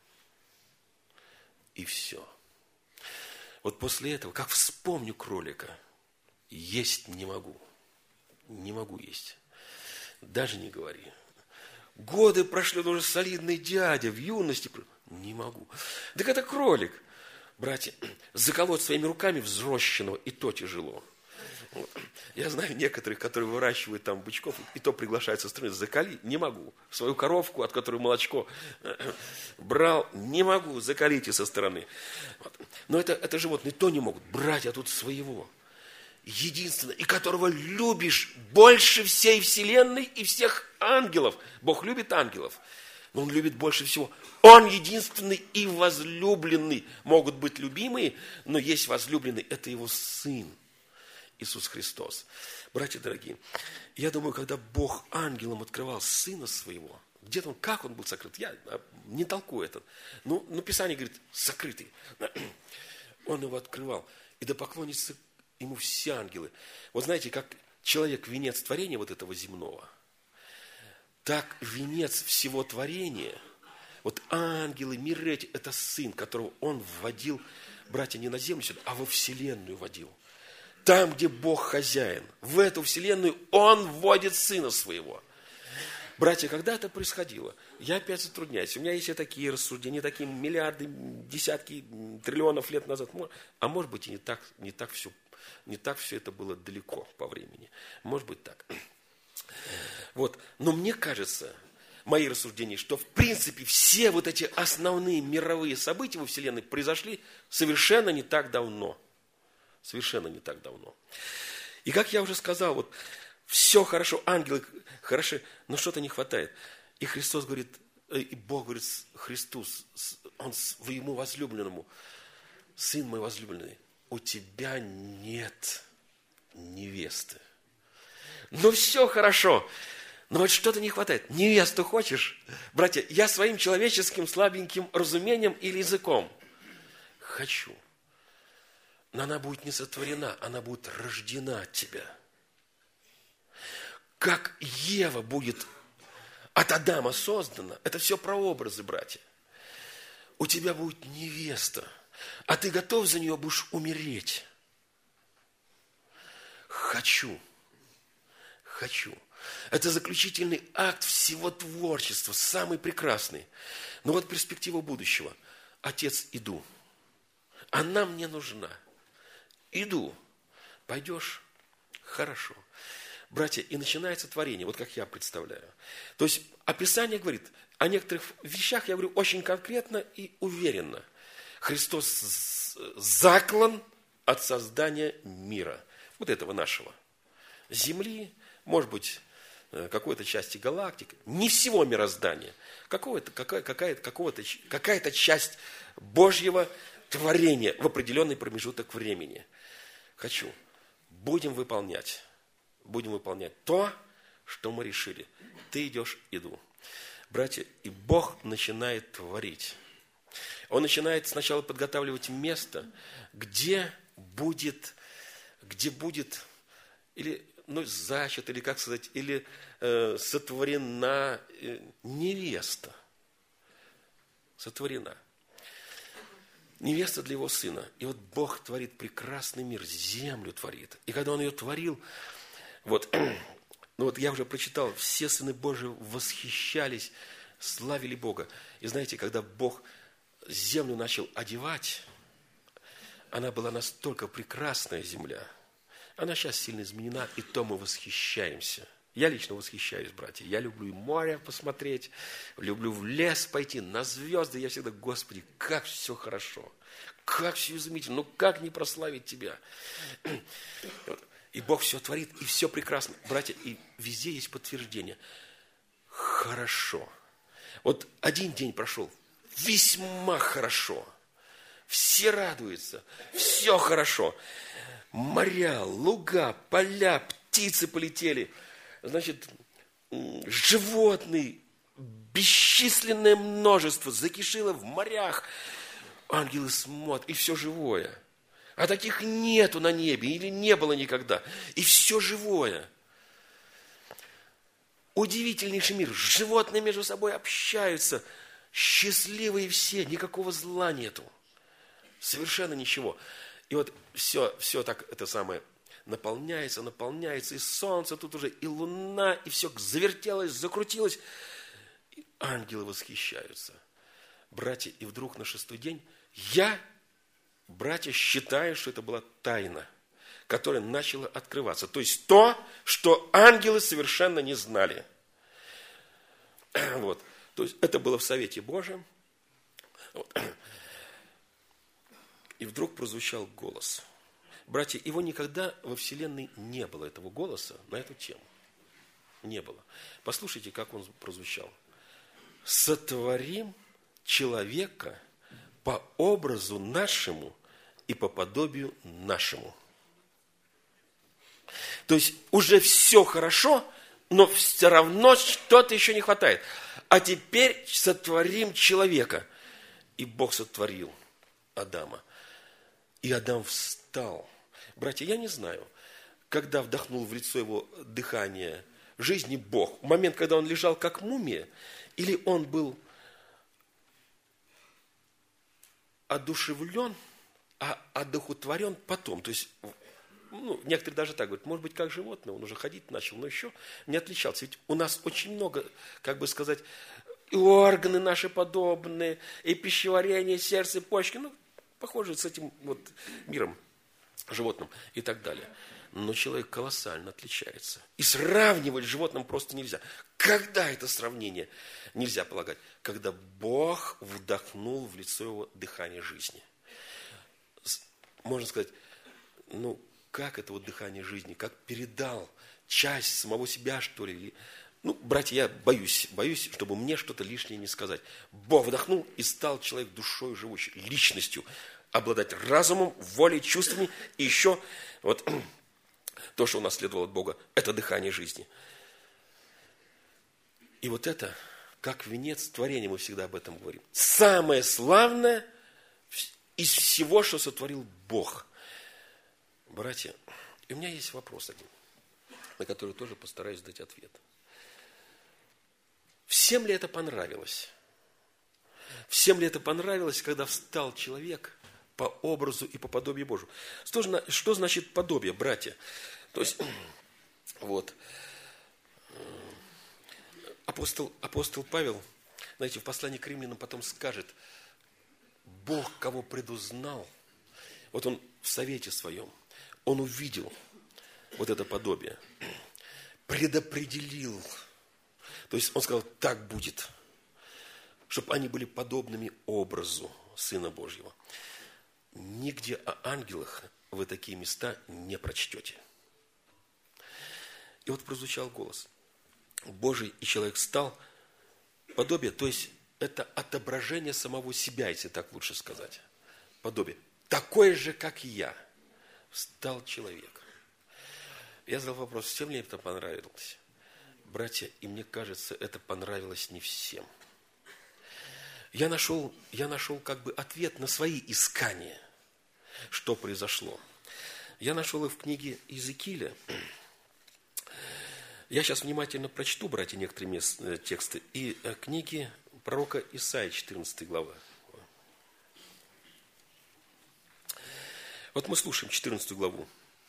И все. Вот после этого, как вспомню кролика, есть не могу. Не могу есть. Даже не говори. Годы прошли, он уже солидный дядя, в юности. Не могу. Так это кролик. Братья, заколоть своими руками взрощенного, и то тяжело. Вот. Я знаю некоторых, которые выращивают там бычков, и то приглашают со стороны: заколи, не могу. Свою коровку, от которой молочко брал, не могу, заколите со стороны. Вот. Но это, это животные то не могут. Брать, а тут своего. Единственное, и которого любишь больше всей вселенной и всех ангелов. Бог любит ангелов, но Он любит больше всего. Он единственный и возлюбленный. Могут быть любимые, но есть возлюбленный. Это Его Сын. Иисус Христос. Братья дорогие, я думаю, когда Бог ангелам открывал Сына Своего, где-то он, как он был сокрыт, я не толкую это. Ну, ну Писание говорит, сокрытый. Он его открывал. И да поклонятся ему все ангелы. Вот знаете, как человек венец творения вот этого земного, так венец всего творения, вот ангелы, миры эти, это Сын, которого Он вводил, братья, не на землю сюда, а во вселенную водил. Там, где Бог хозяин, в эту вселенную Он вводит Сына Своего. Братья, когда это происходило, я опять затрудняюсь. У меня есть и такие рассуждения, такие миллиарды, десятки, триллионов лет назад. А может быть, и не так, не так все, не так все это было далеко по времени. Может быть, так. Вот. Но мне кажется, мои рассуждения, что в принципе все вот эти основные мировые события во Вселенной произошли совершенно не так давно. Совершенно не так давно. И как я уже сказал, вот все хорошо, ангелы хороши, но что-то не хватает. И Христос говорит, и Бог говорит Христу, Он своему возлюбленному: сын мой возлюбленный, у тебя нет невесты. Ну, все хорошо, но вот что-то не хватает. Невесту хочешь? Братья, я своим человеческим слабеньким разумением или языком хочу. Но она будет не сотворена, она будет рождена от тебя. Как Ева будет от Адама создана, это все прообразы, братья. У тебя будет невеста, а ты готов за нее будешь умереть. Хочу. Хочу. Это заключительный акт всего творчества, самый прекрасный. Но вот перспектива будущего. Отец, иду. Она мне нужна. Иду. Пойдешь? Хорошо. Братья, и начинается творение, вот как я представляю. То есть описание говорит о некоторых вещах, я говорю очень конкретно и уверенно. Христос заклан от создания мира. Вот этого нашего. Земли, может быть, какой-то части галактик, не всего мироздания, какого-то, какая, какая-то, какого-то, какая-то часть Божьего творения в определенный промежуток времени. Хочу. Будем выполнять. Будем выполнять то, что мы решили. Ты идешь, иду. Братья, и Бог начинает творить. Он начинает сначала подготавливать место, где будет, где будет, или, ну, зачат, или, как сказать, или э, сотворена э, невеста. Сотворена. Невеста для его сына. И вот Бог творит прекрасный мир, землю творит. И когда Он ее творил, вот, ну вот я уже прочитал, все сыны Божии восхищались, славили Бога. И знаете, когда Бог землю начал одевать, она была настолько прекрасная земля. Она сейчас сильно изменена, и то мы восхищаемся. Я лично восхищаюсь, братья. Я люблю и море посмотреть, люблю в лес пойти, на звезды. Я всегда, Господи, как все хорошо, как все изумительно, ну как не прославить Тебя. И Бог все творит, и все прекрасно. Братья, и везде есть подтверждение. Хорошо. Вот один день прошел, весьма хорошо. Все радуются, все хорошо. Моря, луга, поля, птицы полетели. Значит, животные, бесчисленное множество закишило в морях. Ангелы смотрят, и все живое. А таких нету на небе, или не было никогда. И все живое. Удивительнейший мир. Животные между собой общаются. Счастливые все, никакого зла нету. Совершенно ничего. И вот все, все так, это самое, наполняется, наполняется. И солнце тут уже, и луна, и все завертелось, закрутилось. И ангелы восхищаются. Братья, и вдруг на шестой день я... Братья считают, что это была тайна, которая начала открываться. То есть то, что ангелы совершенно не знали. Вот. То есть это было в Совете Божьем. Вот. И вдруг прозвучал голос. Братья, его никогда во Вселенной не было, этого голоса на эту тему. Не было. Послушайте, как он прозвучал. «Сотворим человека по образу нашему и по подобию нашему». То есть уже все хорошо, но все равно что-то еще не хватает. А теперь сотворим человека. И Бог сотворил Адама. И Адам встал. Братья, я не знаю, когда вдохнул в лицо его дыхание жизни Бог, в момент, когда он лежал как мумия, или он был одушевлен, а одухотворен потом. То есть, ну, некоторые даже так говорят, может быть, как животное, он уже ходить начал, но еще не отличался. Ведь у нас очень много, как бы сказать, и органы наши подобные, и пищеварение, сердце, почки, ну, похоже с этим вот миром животным и так далее. Но человек колоссально отличается. И сравнивать с животным просто нельзя. Когда это сравнение нельзя полагать? Когда Бог вдохнул в лицо его дыхание жизни. Можно сказать, ну, как это вот дыхание жизни, как передал часть самого себя, что ли. Ну, братья, я боюсь, боюсь, чтобы мне что-то лишнее не сказать. Бог вдохнул и стал человек душой живущей, личностью. обладать разумом, волей, чувствами. И еще вот то, что унаследовал от Бога, это дыхание жизни. И вот это, как венец творения, мы всегда об этом говорим. Самое славное из всего, что сотворил Бог. Братья, и у меня есть вопрос один, на который тоже постараюсь дать ответ. Всем ли это понравилось? Всем ли это понравилось, когда встал человек по образу и по подобию Божию? Что, что значит подобие, братья? То есть, вот, апостол, апостол Павел, знаете, в послании к римлянам потом скажет, Бог, кого предузнал, вот он в совете своем, он увидел вот это подобие, предопределил. То есть он сказал, так будет, чтобы они были подобными образу Сына Божьего. Нигде о ангелах вы такие места не прочтете. И вот прозвучал голос. Божий и человек стал подобие, то есть это отображение самого себя, если так лучше сказать. Подобие. Такое же, как и я, стал человек. Я задал вопрос, всем ли это понравилось? Братья, и мне кажется, это понравилось не всем. Я нашел, я нашел как бы ответ на свои искания, что произошло. Я нашел их в книге Иезекииля. Я сейчас внимательно прочту, братья, некоторые тексты. И книги пророка Исаии, четырнадцатая глава. Вот мы слушаем четырнадцатую главу.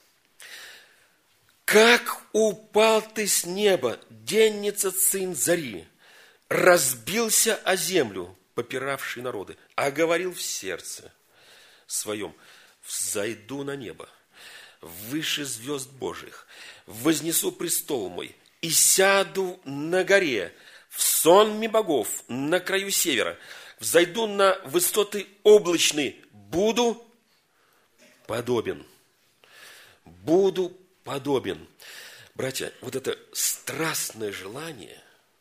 «Как упал ты с неба, денница сын зари, разбился о землю, попиравший народы, а говорил в сердце своем, взойду на небо, выше звезд Божьих, вознесу престол мой и сяду на горе, в сонме богов, на краю севера, взойду на высоты облачные, буду подобен». Буду подобен. Братья, вот это страстное желание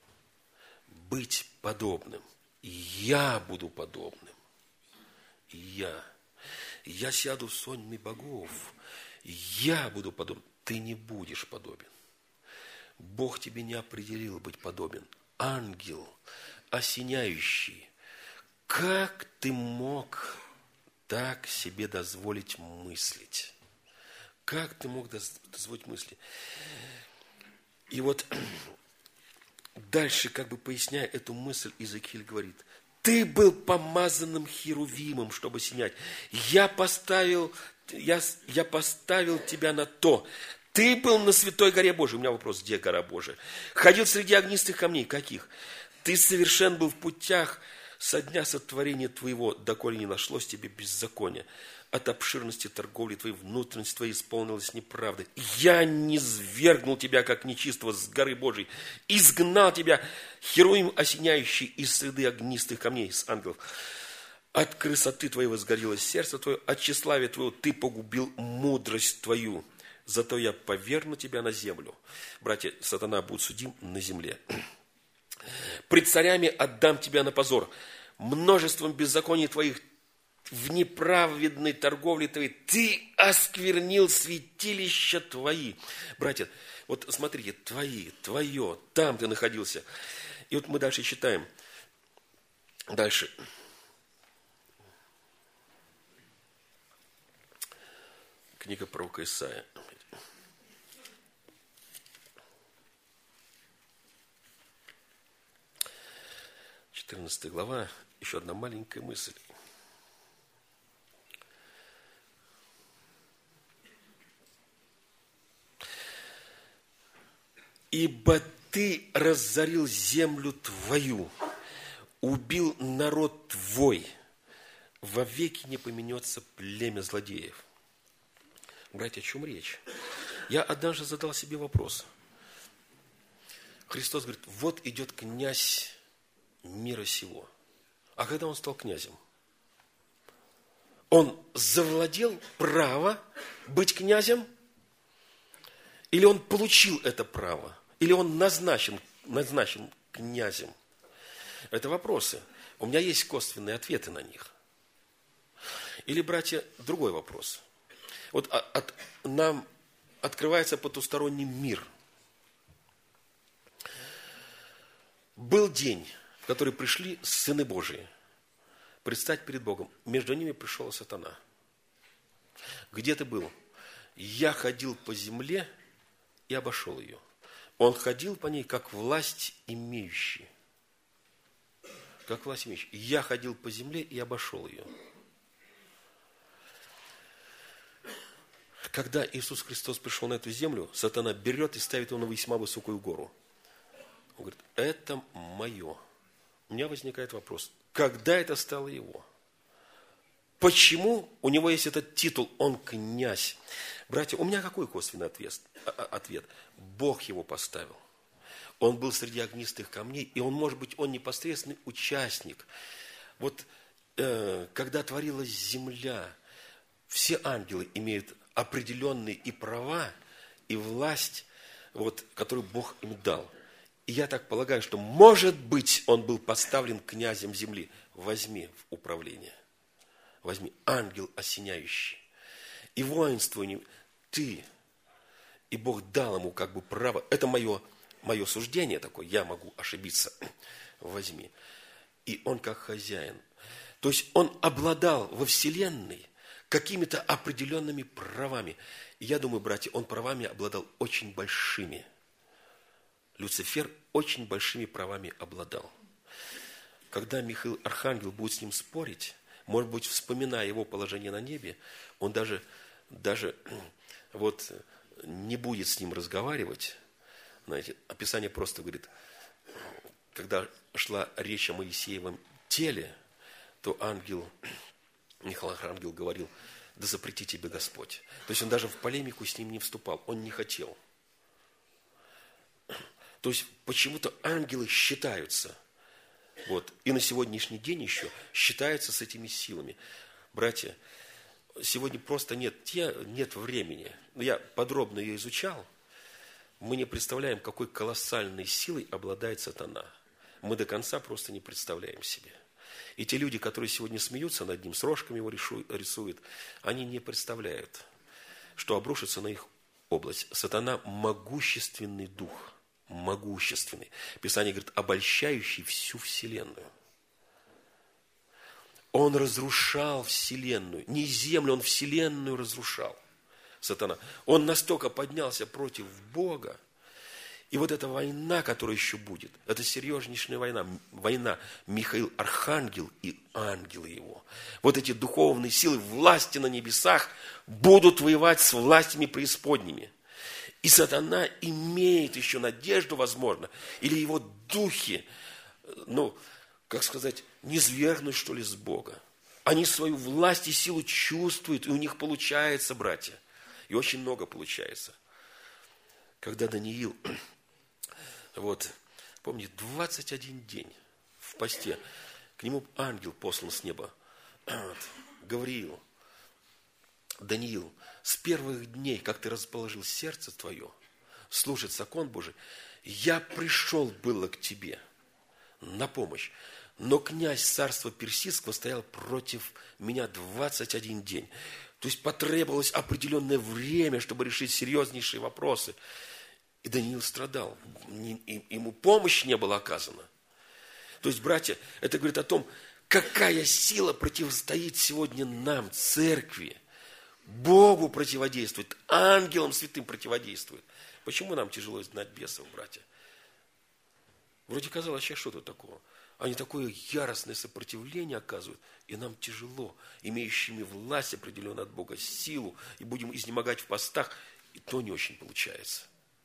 быть подобным. Я буду подобным. Я. Я сяду в сонме богов. Я буду подобен. Ты не будешь подобен. Бог тебе не определил быть подобен. Ангел, осеняющий. Как ты мог так себе дозволить мыслить? Как ты мог дозволить мысли? И вот дальше, как бы поясняя эту мысль, Иезекииль говорит, ты был помазанным херувимом, чтобы сиять. Я поставил, я, я поставил тебя на то. Ты был на святой горе Божией. У меня вопрос, где гора Божия? Ходил среди огнистых камней. Каких? Ты совершен был в путях со дня сотворения твоего, доколе не нашлось тебе беззакония. От обширности торговли твоей внутренность твоя исполнилась неправдой. Я низвергнул тебя, как нечистого, с горы Божией. Изгнал тебя, херувим осеняющий из среды огнистых камней, с ангелов. От красоты твоей возгорелось сердце твое, от тщеславия твоего ты погубил мудрость твою. Зато я поверну тебя на землю. Братья, сатана будет судим на земле. Пред царями отдам тебя на позор. Множеством беззаконий твоих в неправедной торговле твоей ты осквернил святилища твои. Братья, вот смотрите, твои, твое, там ты находился. И вот мы дальше читаем. Дальше. Книга пророка Исаия. четырнадцатая глава. Еще одна маленькая мысль. Ибо ты разорил землю твою, убил народ твой, вовеки не поменется племя злодеев. Братья, о чем речь? Я однажды задал себе вопрос. Христос говорит, вот идет князь мира сего. А когда он стал князем? Он завладел право быть князем? Или он получил это право? Или он назначен, назначен князем? Это вопросы. У меня есть косвенные ответы на них. Или, братья, другой вопрос. Вот от, нам открывается потусторонний мир. Был день, в который пришли сыны Божии предстать перед Богом. Между ними пришел сатана. Где ты был? Я ходил по земле и обошел ее. Он ходил по ней, как власть имеющий. Как власть имеющий. Я ходил по земле и обошел ее. Когда Иисус Христос пришел на эту землю, сатана берет и ставит его на весьма высокую гору. Он говорит, это мое. У меня возникает вопрос, когда это стало его? Почему у него есть этот титул, он князь? Братья, у меня какой косвенный ответ? ответ? Бог его поставил. Он был среди огнистых камней, и он, может быть, он непосредственный участник. Вот э, когда творилась земля, все ангелы имеют определенные и права, и власть, вот, которую Бог им дал. И я так полагаю, что, может быть, он был поставлен князем земли. Возьми в управление. Возьми, ангел осеняющий. И воинствуй ты. И Бог дал ему как бы право. Это мое, мое суждение такое, я могу ошибиться. Возьми. И он как хозяин. То есть он обладал во вселенной какими-то определенными правами. И я думаю, братья, он правами обладал очень большими. Люцифер очень большими правами обладал. Когда Михаил Архангел будет с ним спорить, может быть, вспоминая его положение на небе, он даже, даже вот, не будет с ним разговаривать. Знаете, Писание просто говорит, когда шла речь о Моисеевом теле, то ангел, Михаил Архангел говорил, да запрети тебе Господь. То есть он даже в полемику с ним не вступал, он не хотел. То есть почему-то ангелы считаются, вот, и на сегодняшний день еще считаются с этими силами. Братья, сегодня просто нет, нет времени. Я подробно ее изучал. Мы не представляем, какой колоссальной силой обладает сатана. Мы до конца просто не представляем себе. И те люди, которые сегодня смеются над ним, с рожками его рисуют, они не представляют, что обрушится на их область. Сатана – могущественный дух. Могущественный. Писание говорит, обольщающий всю вселенную. Он разрушал вселенную. Не землю, он вселенную разрушал. Сатана. Он настолько поднялся против Бога. И вот эта война, которая еще будет, это серьезнейшая война. Война Михаил Архангел и ангелы его. Вот эти духовные силы власти на небесах будут воевать с властями преисподними. И сатана имеет еще надежду, возможно, или его духи, ну, как сказать, не свергнуть, что ли, с Бога. Они свою власть и силу чувствуют, и у них получается, братья. И очень много получается. Когда Даниил, вот, помните, двадцать один день в посте, к нему ангел послан с неба, вот, Гавриил, Даниил, с первых дней, как ты расположил сердце твое, слушать закон Божий, я пришел было к тебе на помощь, но князь царства Персидского стоял против меня двадцать один день. То есть потребовалось определенное время, чтобы решить серьезнейшие вопросы. И Даниил страдал, ему помощь не была оказана. То есть, братья, это говорит о том, какая сила противостоит сегодня нам, церкви. Богу противодействует, ангелам святым противодействует. Почему нам тяжело изгнать бесов, братья? Вроде казалось, сейчас что-то такого. Они такое яростное сопротивление оказывают, и нам тяжело, имеющими власть определенно от Бога, силу, и будем изнемогать в постах, и то не очень получается.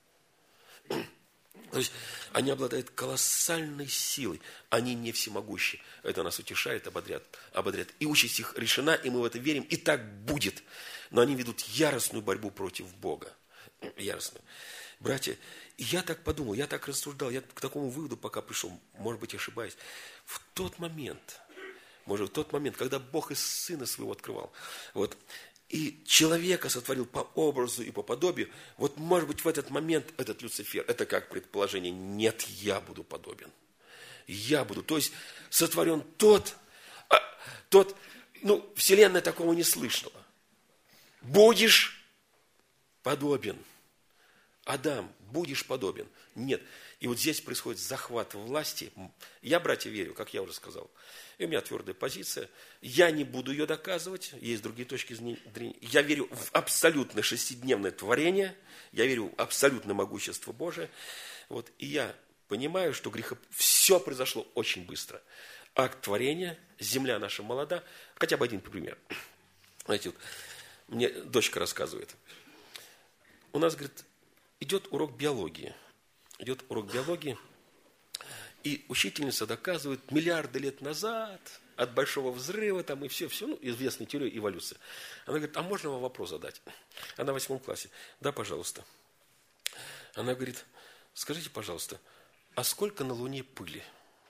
То есть они обладают колоссальной силой, они не всемогущи. Это нас утешает, ободряет, ободряет. И участь их решена, и мы в это верим, и так будет. Но они ведут яростную борьбу против Бога. Яростную. Братья, я так подумал, я так рассуждал, я к такому выводу пока пришел, может быть, ошибаюсь. В тот момент, может, в тот момент, когда Бог из Сына Своего открывал, вот, и человека сотворил по образу и по подобию, вот, может быть, в этот момент этот Люцифер, это как предположение, нет, я буду подобен. Я буду. То есть, сотворен тот, а, тот Ну, Вселенная такого не слышала. Будешь подобен. Адам, будешь подобен. Нет. И вот здесь происходит захват власти. Я, братья, верю, как я уже сказал. И у меня твердая позиция. Я не буду ее доказывать. Есть другие точки зрения. Я верю в абсолютное шестидневное творение. Я верю в абсолютное могущество Божие. Вот. И я понимаю, что греха... все произошло очень быстро. Акт творения, земля наша молода. Хотя бы один пример. Знаете, вот, мне дочка рассказывает. У нас, говорит, идет урок биологии. Идет урок биологии, и учительница доказывает миллиарды лет назад, от большого взрыва там и все, все, ну, известная теория эволюции. Она говорит, а можно вам вопрос задать? Она в восьмом классе. Да, пожалуйста. Она говорит, скажите, пожалуйста, а сколько на Луне пыли?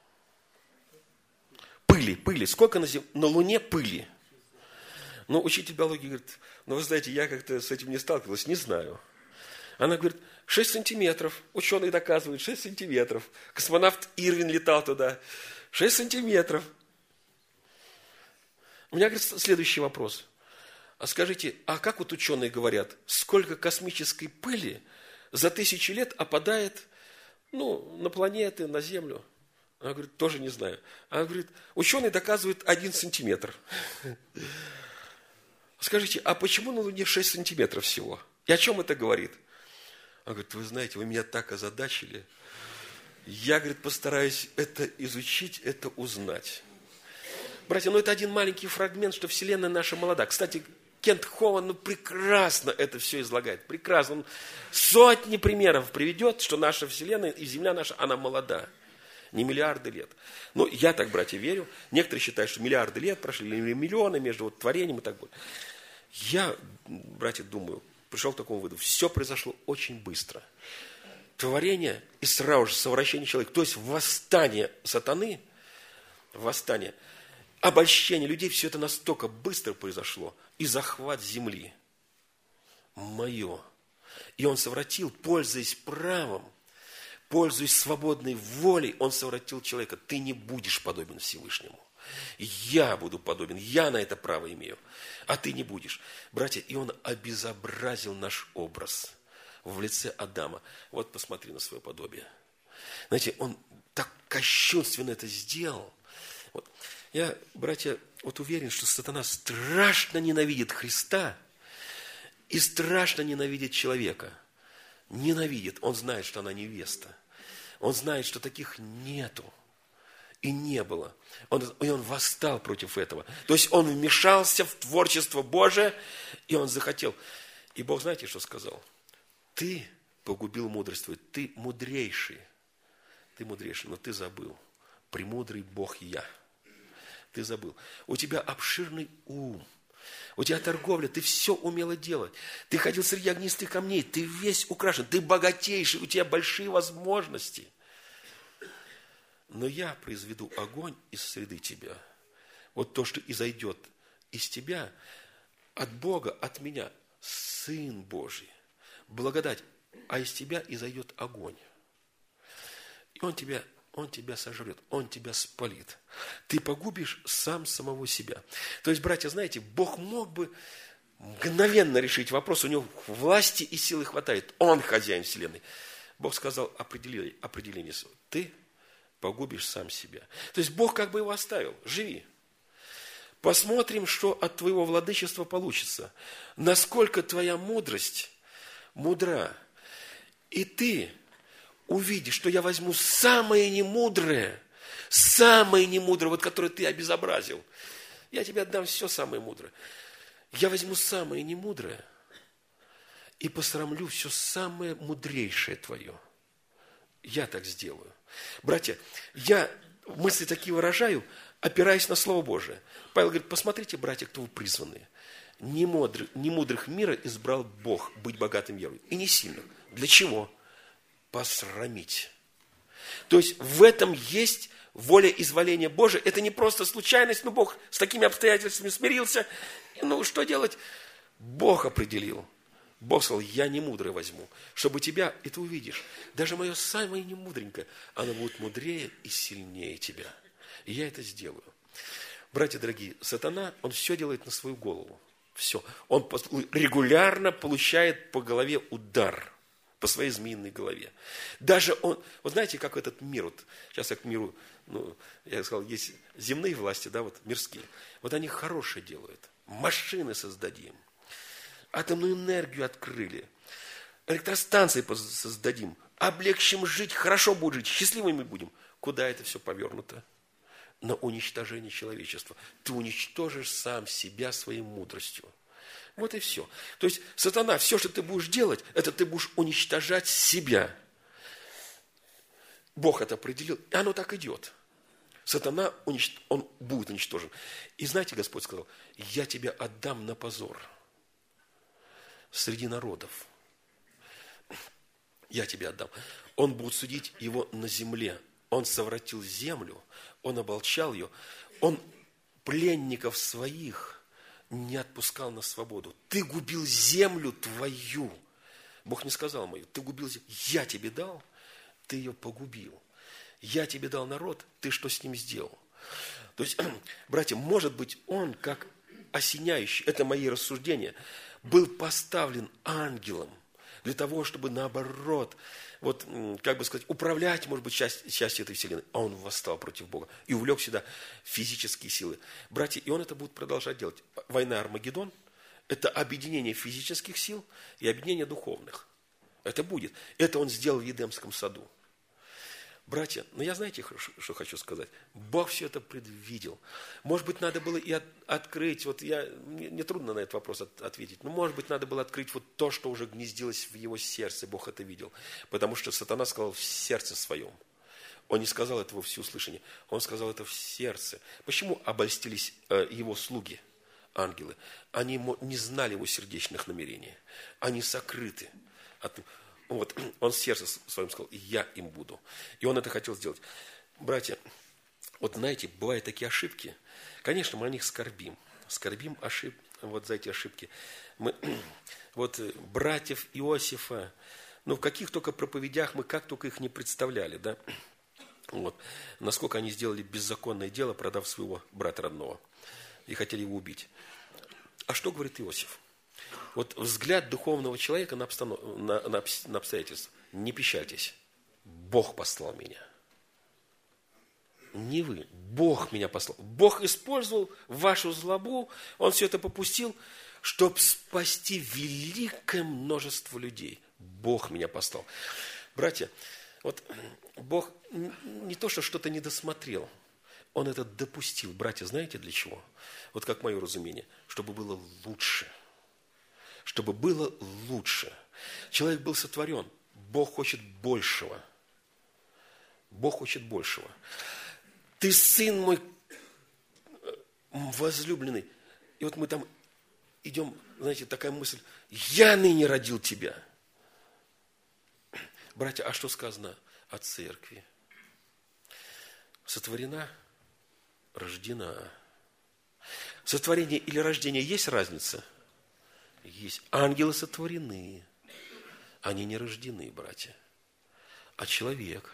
Пыли, пыли. Сколько на, зем... на Луне пыли? Ну, учитель биологии говорит, ну, вы знаете, я как-то с этим не сталкивалась, не знаю. Она говорит, шесть сантиметров. Ученые доказывают, шесть сантиметров. Космонавт Ирвин летал туда. шесть сантиметров. У меня, говорит, следующий вопрос. А скажите, а как вот ученые говорят, сколько космической пыли за тысячи лет опадает, ну, на планеты, на Землю? Она говорит, тоже не знаю. Она говорит, ученые доказывают один сантиметр. Скажите, а почему на Луне шесть сантиметров всего? И о чем это говорит? Он говорит, вы знаете, вы меня так озадачили. Я, говорит, постараюсь это изучить, это узнать. Братья, ну это один маленький фрагмент, что Вселенная наша молода. Кстати, Кент Хован ну, прекрасно это все излагает. Прекрасно. Он сотни примеров приведет, что наша Вселенная и Земля наша, она молода. Не миллиарды лет. Но я так, братья, верю. Некоторые считают, что миллиарды лет прошли, или миллионы между вот творением и так далее. Я, братья, думаю, пришел к такому выводу. Все произошло очень быстро. Творение и сразу же совращение человека. То есть восстание сатаны, восстание, обольщение людей, все это настолько быстро произошло. И захват земли. Мое. И он совратил, пользуясь правом, пользуясь свободной волей, он совратил человека. Ты не будешь подобен Всевышнему. Я буду подобен, я на это право имею, а ты не будешь. Братья, и он обезобразил наш образ в лице Адама. Вот посмотри на свое подобие. Знаете, он так кощунственно это сделал. Вот. Я, братья, вот уверен, что сатана страшно ненавидит Христа и страшно ненавидит человека. Ненавидит. Он знает, что она невеста. Он знает, что таких нету. И не было. Он, и он восстал против этого. То есть он вмешался в творчество Божие, и он захотел. И Бог, знаете, что сказал? Ты погубил мудрость твою, ты мудрейший. Ты мудрейший, но ты забыл. Премудрый Бог я. Ты забыл. У тебя обширный ум. У тебя торговля, ты все умела делать. Ты ходил среди огнистых камней, ты весь украшен, ты богатейший, у тебя большие возможности. Но я произведу огонь из среды тебя. Вот то, что изойдет из тебя, от Бога, от меня, Сын Божий, благодать, а из тебя изойдет огонь. И он тебя, он тебя сожрет, он тебя спалит. Ты погубишь сам самого себя. То есть, братья, знаете, Бог мог бы мгновенно решить вопрос, у него власти и силы хватает. Он хозяин вселенной. Бог сказал определение, определение свое. Ты погубишь сам себя. То есть Бог как бы его оставил. Живи. Посмотрим, что от твоего владычества получится. Насколько твоя мудрость мудра. И ты увидишь, что я возьму самое немудрое, самое немудрое, вот которое ты обезобразил. Я тебе отдам все самое мудрое. Я возьму самое немудрое и посрамлю все самое мудрейшее твое. Я так сделаю. Братья, я мысли такие выражаю, опираясь на Слово Божие. Павел говорит, посмотрите, братья, кто вы призванные. Немудрых, немудрых мира избрал Бог быть богатым верой. И не сильных. Для чего? Посрамить. То есть в этом есть воля изволения Божия. Это не просто случайность, но Бог с такими обстоятельствами смирился. Ну, что делать? Бог определил. Бог сказал, я не мудрый возьму, чтобы тебя, и ты увидишь, даже мое самое немудренькое, оно будет мудрее и сильнее тебя. И я это сделаю. Братья дорогие, сатана, он все делает на свою голову. Все. Он регулярно получает по голове удар, по своей змеиной голове. Даже он, вот знаете, как этот мир, вот сейчас я к миру, ну, я сказал, есть земные власти, да, вот мирские. Вот они хорошее делают. Машины создадим, атомную энергию открыли, электростанции создадим, облегчим жить, хорошо будет жить, счастливыми будем. Куда это все повернуто? На уничтожение человечества. Ты уничтожишь сам себя своей мудростью. Вот и все. То есть, сатана, все, что ты будешь делать, это ты будешь уничтожать себя. Бог это определил, и оно так идет. Сатана, он будет уничтожен. И знаете, Господь сказал, я тебя отдам на позор среди народов. Я тебя отдам. Он будет судить его на земле. Он совратил землю, он оболчал ее, он пленников своих не отпускал на свободу. Ты губил землю твою. Бог не сказал мою, ты губил землю. Я тебе дал, ты ее погубил. Я тебе дал народ, ты что с ним сделал? То есть, братья, может быть, он, как осеняющий, это мои рассуждения, был поставлен ангелом для того, чтобы наоборот, вот, как бы сказать, управлять, может быть, часть, частью этой вселенной. А он восстал против Бога и увлек сюда физические силы. Братья, и он это будет продолжать делать. Война Армагеддон – это объединение физических сил и объединение духовных. Это будет. Это он сделал в Едемском саду. Братья, ну я знаете, что хочу сказать? Бог все это предвидел. Может быть, надо было и от, открыть, вот я, мне, мне трудно на этот вопрос от, ответить, но может быть, надо было открыть вот то, что уже гнездилось в его сердце, Бог это видел. Потому что сатана сказал в сердце своем. Он не сказал этого всеуслышание, он сказал это в сердце. Почему обольстились э, его слуги, ангелы? Они не знали его сердечных намерений, они сокрыты от... Вот, он в сердце своем сказал, я им буду. И он это хотел сделать. Братья, вот знаете, бывают такие ошибки. Конечно, мы о них скорбим. Скорбим ошиб, вот за эти ошибки. Мы, вот братьев Иосифа, ну в каких только проповедях мы как только их не представляли, да? Вот, насколько они сделали беззаконное дело, продав своего брата родного. И хотели его убить. А что говорит Иосиф? Вот взгляд духовного человека на, обстанов... на, на, на обстоятельства. Не печальтесь. Бог послал меня. Не вы. Бог меня послал. Бог использовал вашу злобу. Он все это попустил, чтобы спасти великое множество людей. Бог меня послал. Братья, вот Бог не то, что что-то не досмотрел. Он это допустил. Братья, знаете для чего? Вот как мое разумение. Чтобы было лучше. Чтобы было лучше. Человек был сотворен. Бог хочет большего. Бог хочет большего. Ты сын мой возлюбленный. И вот мы там идем, знаете, такая мысль. Я ныне родил тебя. Братья, а что сказано о церкви? Сотворена, рождена. Сотворение или рождение есть разница? Есть. Ангелы сотворены. Они не рождены, братья. А человек.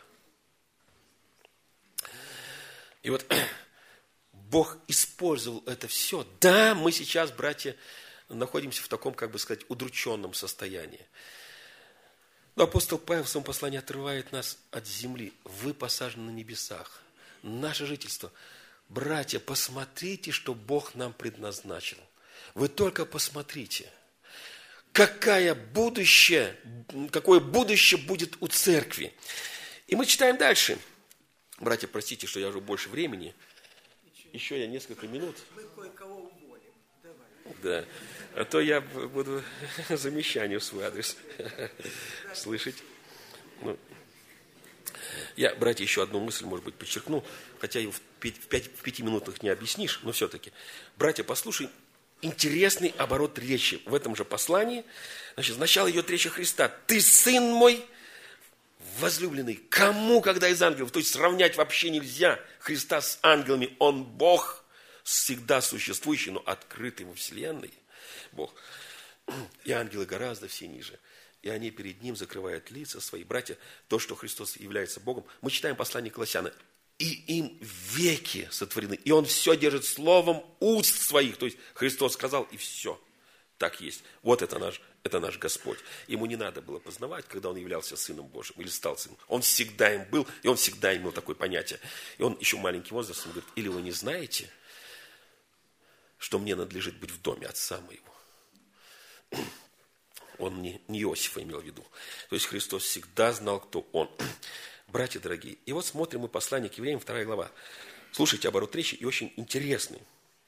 И вот Бог использовал это все. Да, мы сейчас, братья, находимся в таком, как бы сказать, удрученном состоянии. Но апостол Павел в своем послании отрывает нас от земли. Вы посажены на небесах. Наше жительство. Братья, посмотрите, что Бог нам предназначил. Вы только посмотрите, какое будущее, какое будущее будет у церкви. И мы читаем дальше. Братья, простите, что я уже больше времени. Еще я несколько минут. Мы кое-кого уволим. Давай. Да. А то я буду замечание в свой адрес слышать. Ну. Я, братья, еще одну мысль, может быть, подчеркну, хотя ее в, пять, в, пять, в пяти минутах не объяснишь, но все-таки. Братья, послушай, интересный оборот речи в этом же послании. Значит, сначала идет речь о Христа. Ты сын мой возлюбленный. Кому, когда из ангелов? То есть сравнять вообще нельзя Христа с ангелами. Он Бог, всегда существующий, но открытый во вселенной. Бог. И ангелы гораздо все ниже. И они перед ним закрывают лица свои. Братья, то, что Христос является Богом. Мы читаем послание Колоссяна. и им веки сотворены. И Он все держит словом уст своих. То есть Христос сказал, и все. Так есть. Вот это наш, это наш Господь. Ему не надо было познавать, когда Он являлся Сыном Божьим или стал Сыном. Он всегда им был, и Он всегда имел такое понятие. И Он еще маленький возраст, Он говорит, или вы не знаете, что мне надлежит быть в доме Отца моего. Он не, не Иосифа имел в виду. То есть Христос всегда знал, кто Он. Братья дорогие, и вот смотрим мы послание к евреям, вторая глава. Слушайте оборот речи, и очень интересный.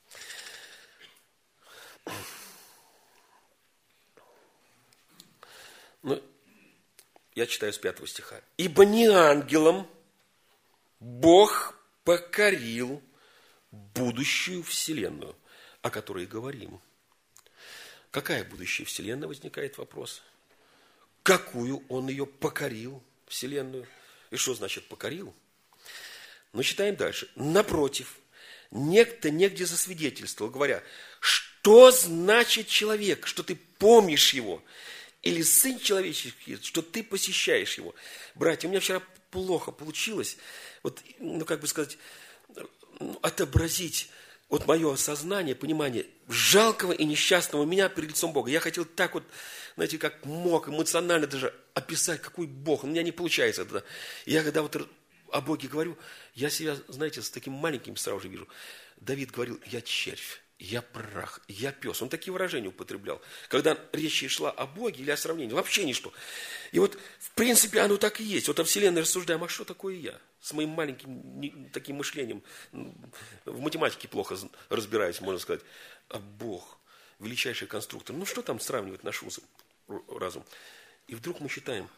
Ну, я читаю с пятого стиха. «Ибо не ангелам Бог покорил будущую вселенную, о которой говорим». Какая будущая вселенная, возникает вопрос? Какую Он ее покорил, вселенную? И что значит покорил? Но читаем дальше. «Напротив, некто негде засвидетельствовал, говоря, что значит человек, что ты помнишь его, или сын человеческий, что ты посещаешь его». Братья, у меня вчера плохо получилось, вот, ну, как бы сказать, отобразить вот мое осознание, понимание жалкого и несчастного меня перед лицом Бога. Я хотел так вот, знаете, как мог, эмоционально даже описать, какой Бог. У меня не получается это. Я когда вот о Боге говорю, я себя, знаете, с таким маленьким сразу же вижу. Давид говорил, я червь, я прах, я пес. Он такие выражения употреблял. Когда речь шла о Боге или о сравнении, вообще ничто. И вот, в принципе, оно так и есть. Вот о Вселенной рассуждаем, а что такое я? С моим маленьким таким мышлением, в математике плохо разбираюсь, можно сказать. А Бог, величайший конструктор. Ну, что там сравнивать наш разум? И вдруг мы считаем,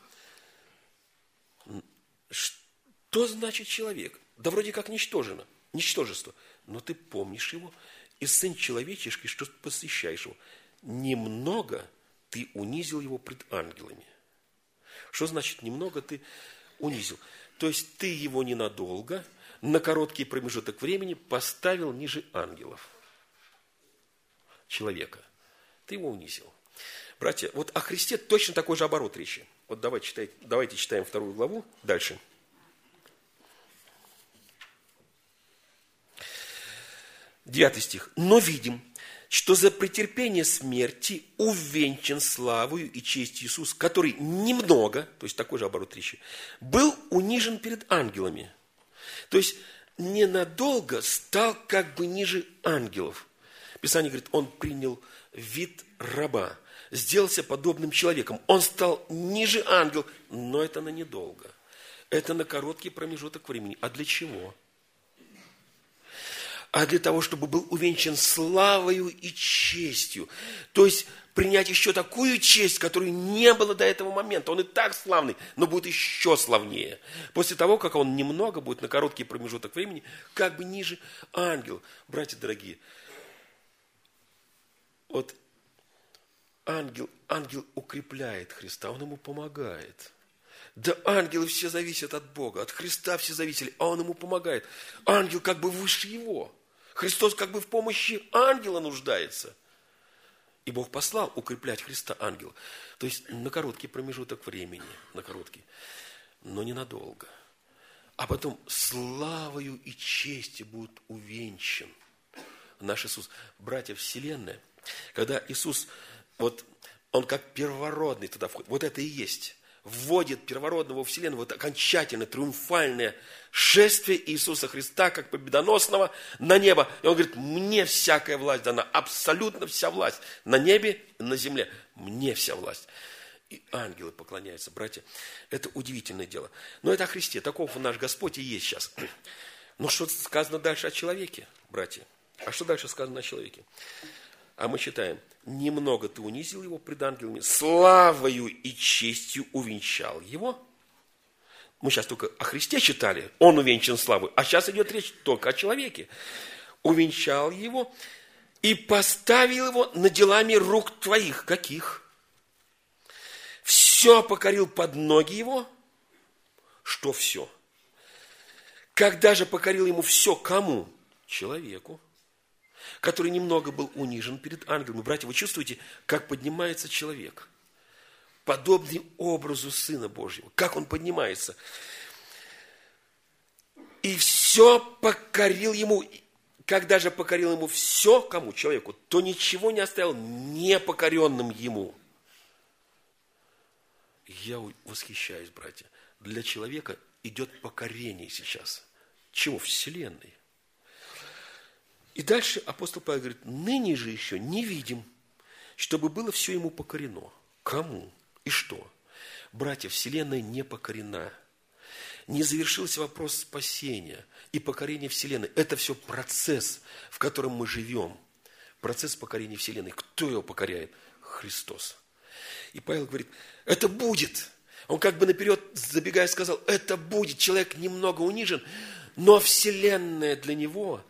что значит человек? Да вроде как ничтожено, ничтожество. Но ты помнишь его, и сын человеческий, что посвящаешь его. Немного ты унизил его пред ангелами. Что значит немного ты унизил? То есть ты его ненадолго, на короткий промежуток времени поставил ниже ангелов. Человека. Ты его унизил. Братья, вот о Христе точно такой же оборот речи. Вот давайте, читайте, давайте читаем вторую главу. Дальше. Девятый стих. «Но видим, что за претерпение смерти увенчан славою и честью Иисус, который немного, то есть такой же оборот речи, был унижен перед ангелами». То есть ненадолго стал как бы ниже ангелов. Писание говорит, он принял вид раба, сделался подобным человеком. Он стал ниже ангелов, но это на недолго. Это на короткий промежуток времени. А для чего? А для того, чтобы был увенчан славою и честью. То есть принять еще такую честь, которой не было до этого момента. Он и так славный, но будет еще славнее. После того, как он немного будет на короткий промежуток времени, как бы ниже ангел. Братья дорогие, вот ангел, ангел укрепляет Христа, он ему помогает. Да ангелы все зависят от Бога, от Христа все зависели, а он ему помогает. Ангел как бы выше его. Христос как бы в помощи ангела нуждается. И Бог послал укреплять Христа ангела. То есть на короткий промежуток времени, на короткий, но ненадолго. А потом славою и честью будет увенчан наш Иисус. Братья, вселенная, когда Иисус, вот он как первородный туда входит, вот это и есть. Вводит первородного в вселенную, вот окончательно триумфальное шествие Иисуса Христа, как победоносного, на небо. И он говорит, мне всякая власть дана, абсолютно вся власть на небе и на земле. Мне вся власть. И ангелы поклоняются, братья. Это удивительное дело. Но это о Христе, таков наш Господь и есть сейчас. Но что сказано дальше о человеке, братья? А что дальше сказано о человеке? А мы читаем, немного ты унизил его пред ангелами, славою и честью увенчал его. Мы сейчас только о Христе читали, он увенчан славой, а сейчас идет речь только о человеке. Увенчал его и поставил его над делами рук твоих. Каких? Все покорил под ноги его. Что все? Когда же покорил ему все кому? Человеку, который немного был унижен перед ангелами. Братья, вы чувствуете, как поднимается человек? Подобный образу Сына Божьего. Как он поднимается? И все все покорил ему, когда же покорил ему все, кому? Человеку, то ничего не оставил непокоренным ему. Я восхищаюсь, братья. Для человека идет покорение сейчас. Чего? Вселенной. И дальше апостол Павел говорит, ныне же еще не видим, чтобы было все ему покорено. Кому? И что? Братья, Вселенная не покорена. Не завершился вопрос спасения и покорения Вселенной. Это все процесс, в котором мы живем. Процесс покорения Вселенной. Кто его покоряет? Христос. И Павел говорит, это будет. Он как бы наперед, забегая, сказал, это будет. Человек немного унижен, но Вселенная для него.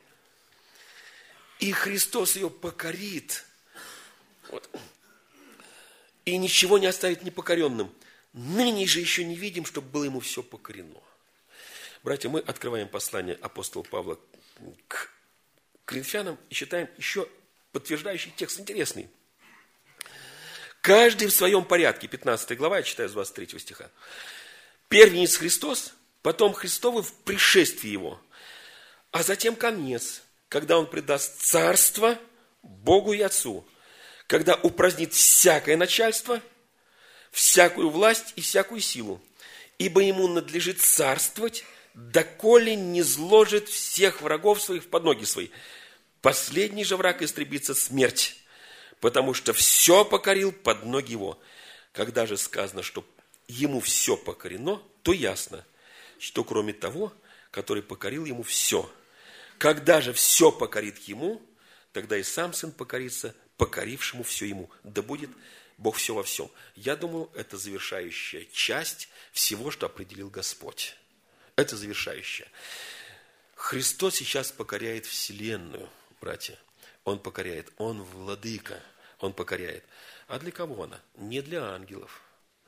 И Христос ее покорит. Вот. И ничего не оставит непокоренным. Ныне же еще не видим, чтобы было ему все покорено. Братья, мы открываем послание апостола Павла к Коринфянам и читаем еще подтверждающий текст интересный. Каждый в своем порядке. пятнадцатая глава, я читаю с двадцать третьего стиха. Первенец Христос, потом Христовы в пришествии Его, а затем конец, когда Он предаст царство Богу и Отцу, когда упразднит всякое начальство, всякую власть и всякую силу, ибо Ему надлежит царствовать, доколе не зложит всех врагов своих в подноги свои. Последний же враг истребится смерть, потому что все покорил под ноги Его. Когда же сказано, что Ему все покорено, то ясно, что кроме того, который покорил Ему все. Когда же все покорит Ему, тогда и сам Сын покорится, покорившему все Ему. Да будет Бог все во всем. Я думаю, это завершающая часть всего, что определил Господь. Это завершающая. Христос сейчас покоряет Вселенную, братья. Он покоряет, Он владыка, Он покоряет. А для кого она? Не для ангелов.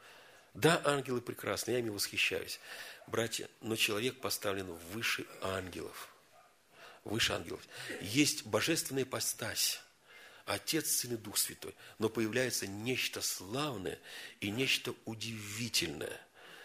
Да, ангелы прекрасны, я ими восхищаюсь. Братья, но человек поставлен выше ангелов. Выше ангелов. Есть божественная ипостась. Отец, Сын и Дух Святой. Но появляется нечто славное и нечто удивительное.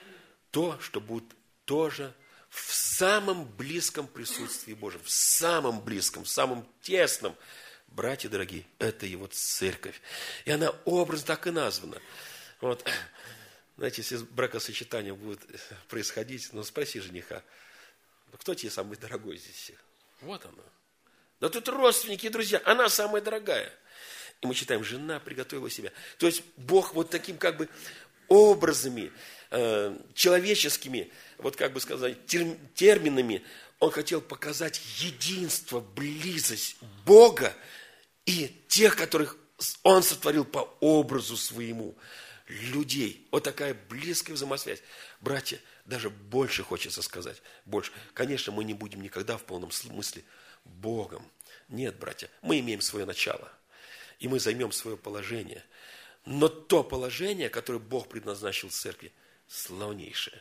То, что будет тоже в самом близком присутствии Божьем. В самом близком, в самом тесном. Братья дорогие, это Его церковь. И она образно так и названа. Вот, знаете, если бракосочетание будет происходить, ну спроси жениха, кто тебе самый дорогой здесь всех? Вот она. Да тут родственники и друзья, она самая дорогая. И мы читаем, жена приготовила себя. То есть Бог вот таким как бы образами, э, человеческими, вот как бы сказать, тер, терминами, Он хотел показать единство, близость Бога и тех, которых Он сотворил по образу своему, людей. Вот такая близкая взаимосвязь. Братья, даже больше хочется сказать. Больше. Конечно, мы не будем никогда в полном смысле Богом. Нет, братья, мы имеем свое начало. И мы займем свое положение. Но то положение, которое Бог предназначил церкви, славнейшее.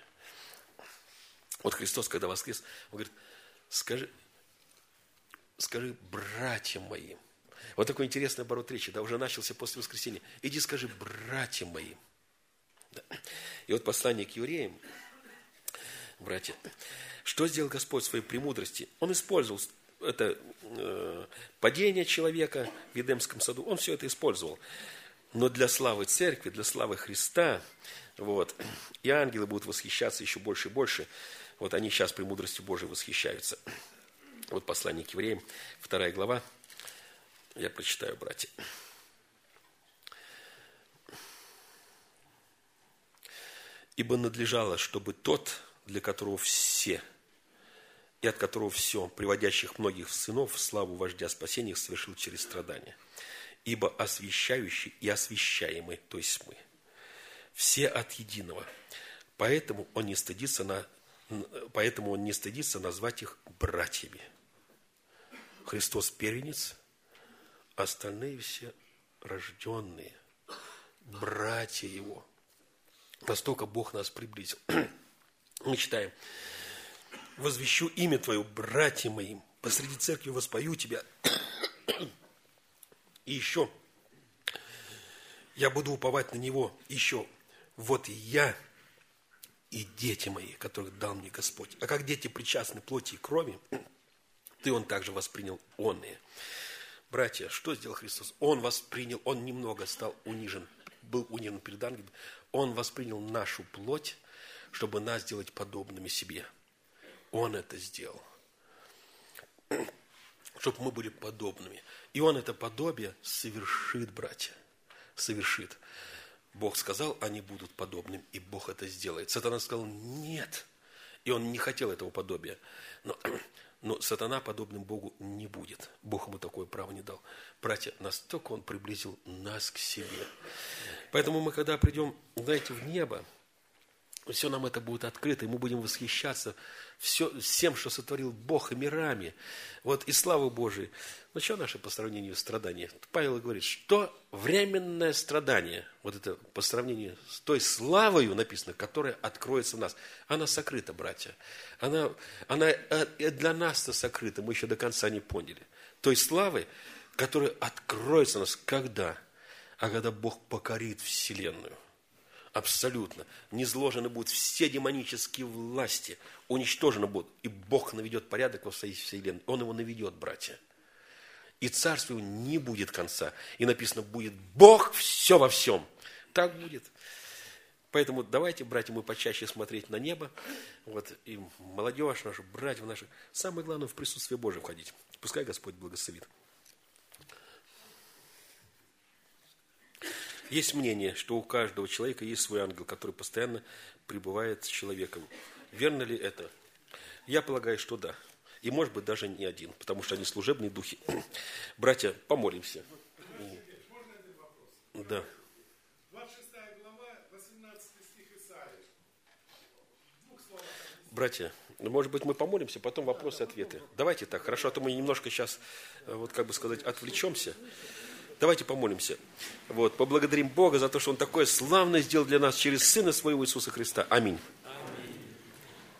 Вот Христос, когда воскрес, Он говорит, скажи, скажи братьям моим. Вот такой интересный оборот речи, да, уже начался после воскресения. Иди скажи братьям моим. Да. И вот послание к евреям, братья, что сделал Господь в своей премудрости? Он использовал это э, падение человека в Эдемском саду, Он все это использовал. Но для славы церкви, для славы Христа, вот, и ангелы будут восхищаться еще больше и больше. Вот они сейчас премудростью Божией восхищаются. Вот послание к евреям, вторая глава. Я прочитаю, братья. Ибо надлежало, чтобы тот, для которого все, и от которого все, приводящих многих сынов в славу вождя спасения, их совершил через страдания. Ибо освящающий и освящаемый, то есть мы, все от единого. Поэтому он не стыдится, на, поэтому он не стыдится назвать их братьями. Христос первенец, остальные все рожденные, братья Его. Настолько Бог нас приблизил. Мы читаем, возвещу имя Твое, братьям моим, посреди церкви воспою Тебя. И еще, я буду уповать на Него. Еще, вот я и дети мои, которых дал мне Господь. А как дети причастны плоти и крови, ты он также воспринял онные. Братья, что сделал Христос? Он воспринял, он немного стал унижен, был унижен перед ангелом. Он воспринял нашу плоть, чтобы нас сделать подобными себе. Он это сделал. Чтобы мы были подобными. И он это подобие совершит, братья. Совершит. Бог сказал, они будут подобными, и Бог это сделает. Сатана сказал, нет. И он не хотел этого подобия. Но, но сатана подобным Богу не будет. Бог ему такое право не дал. Братья, настолько он приблизил нас к себе. Поэтому мы, когда придем, знаете, в небо, все нам это будет открыто, и мы будем восхищаться все, всем, что сотворил Бог, и мирами. Вот, и славу Божию. Ну, что наше по сравнению с страданием? Павел говорит, что временное страдание, вот это по сравнению с той славою, написано, которая откроется в нас, она сокрыта, братья. Она, она для нас-то сокрыта, мы еще до конца не поняли. Той славы, которая откроется в нас, когда? А когда Бог покорит вселенную. Абсолютно. Низложены будут все демонические власти, уничтожены будут. И Бог наведет порядок во всей вселенной. Он его наведет, братья. И царство его не будет конца. И написано, будет Бог все во всем. Так будет. Поэтому давайте, братья, мы почаще смотреть на небо. Вот, и молодежь нашу, братьев наших. Самое главное, в присутствие Божие входить. Пускай Господь благословит. Есть мнение, что у каждого человека есть свой ангел, который постоянно пребывает с человеком. Верно ли это? Я полагаю, что да. И может быть даже не один, потому что они служебные духи. Братья, помолимся. Можно один вопрос? Да. двадцать шестая глава, восемнадцатый стих Исаии. В двух словах. Братья, может быть, мы помолимся, потом вопросы и ответы. Давайте так, хорошо, а то мы немножко сейчас, вот как бы сказать, отвлечемся. Давайте помолимся. Вот, поблагодарим Бога за то, что Он такое славное сделал для нас через Сына Своего Иисуса Христа. Аминь.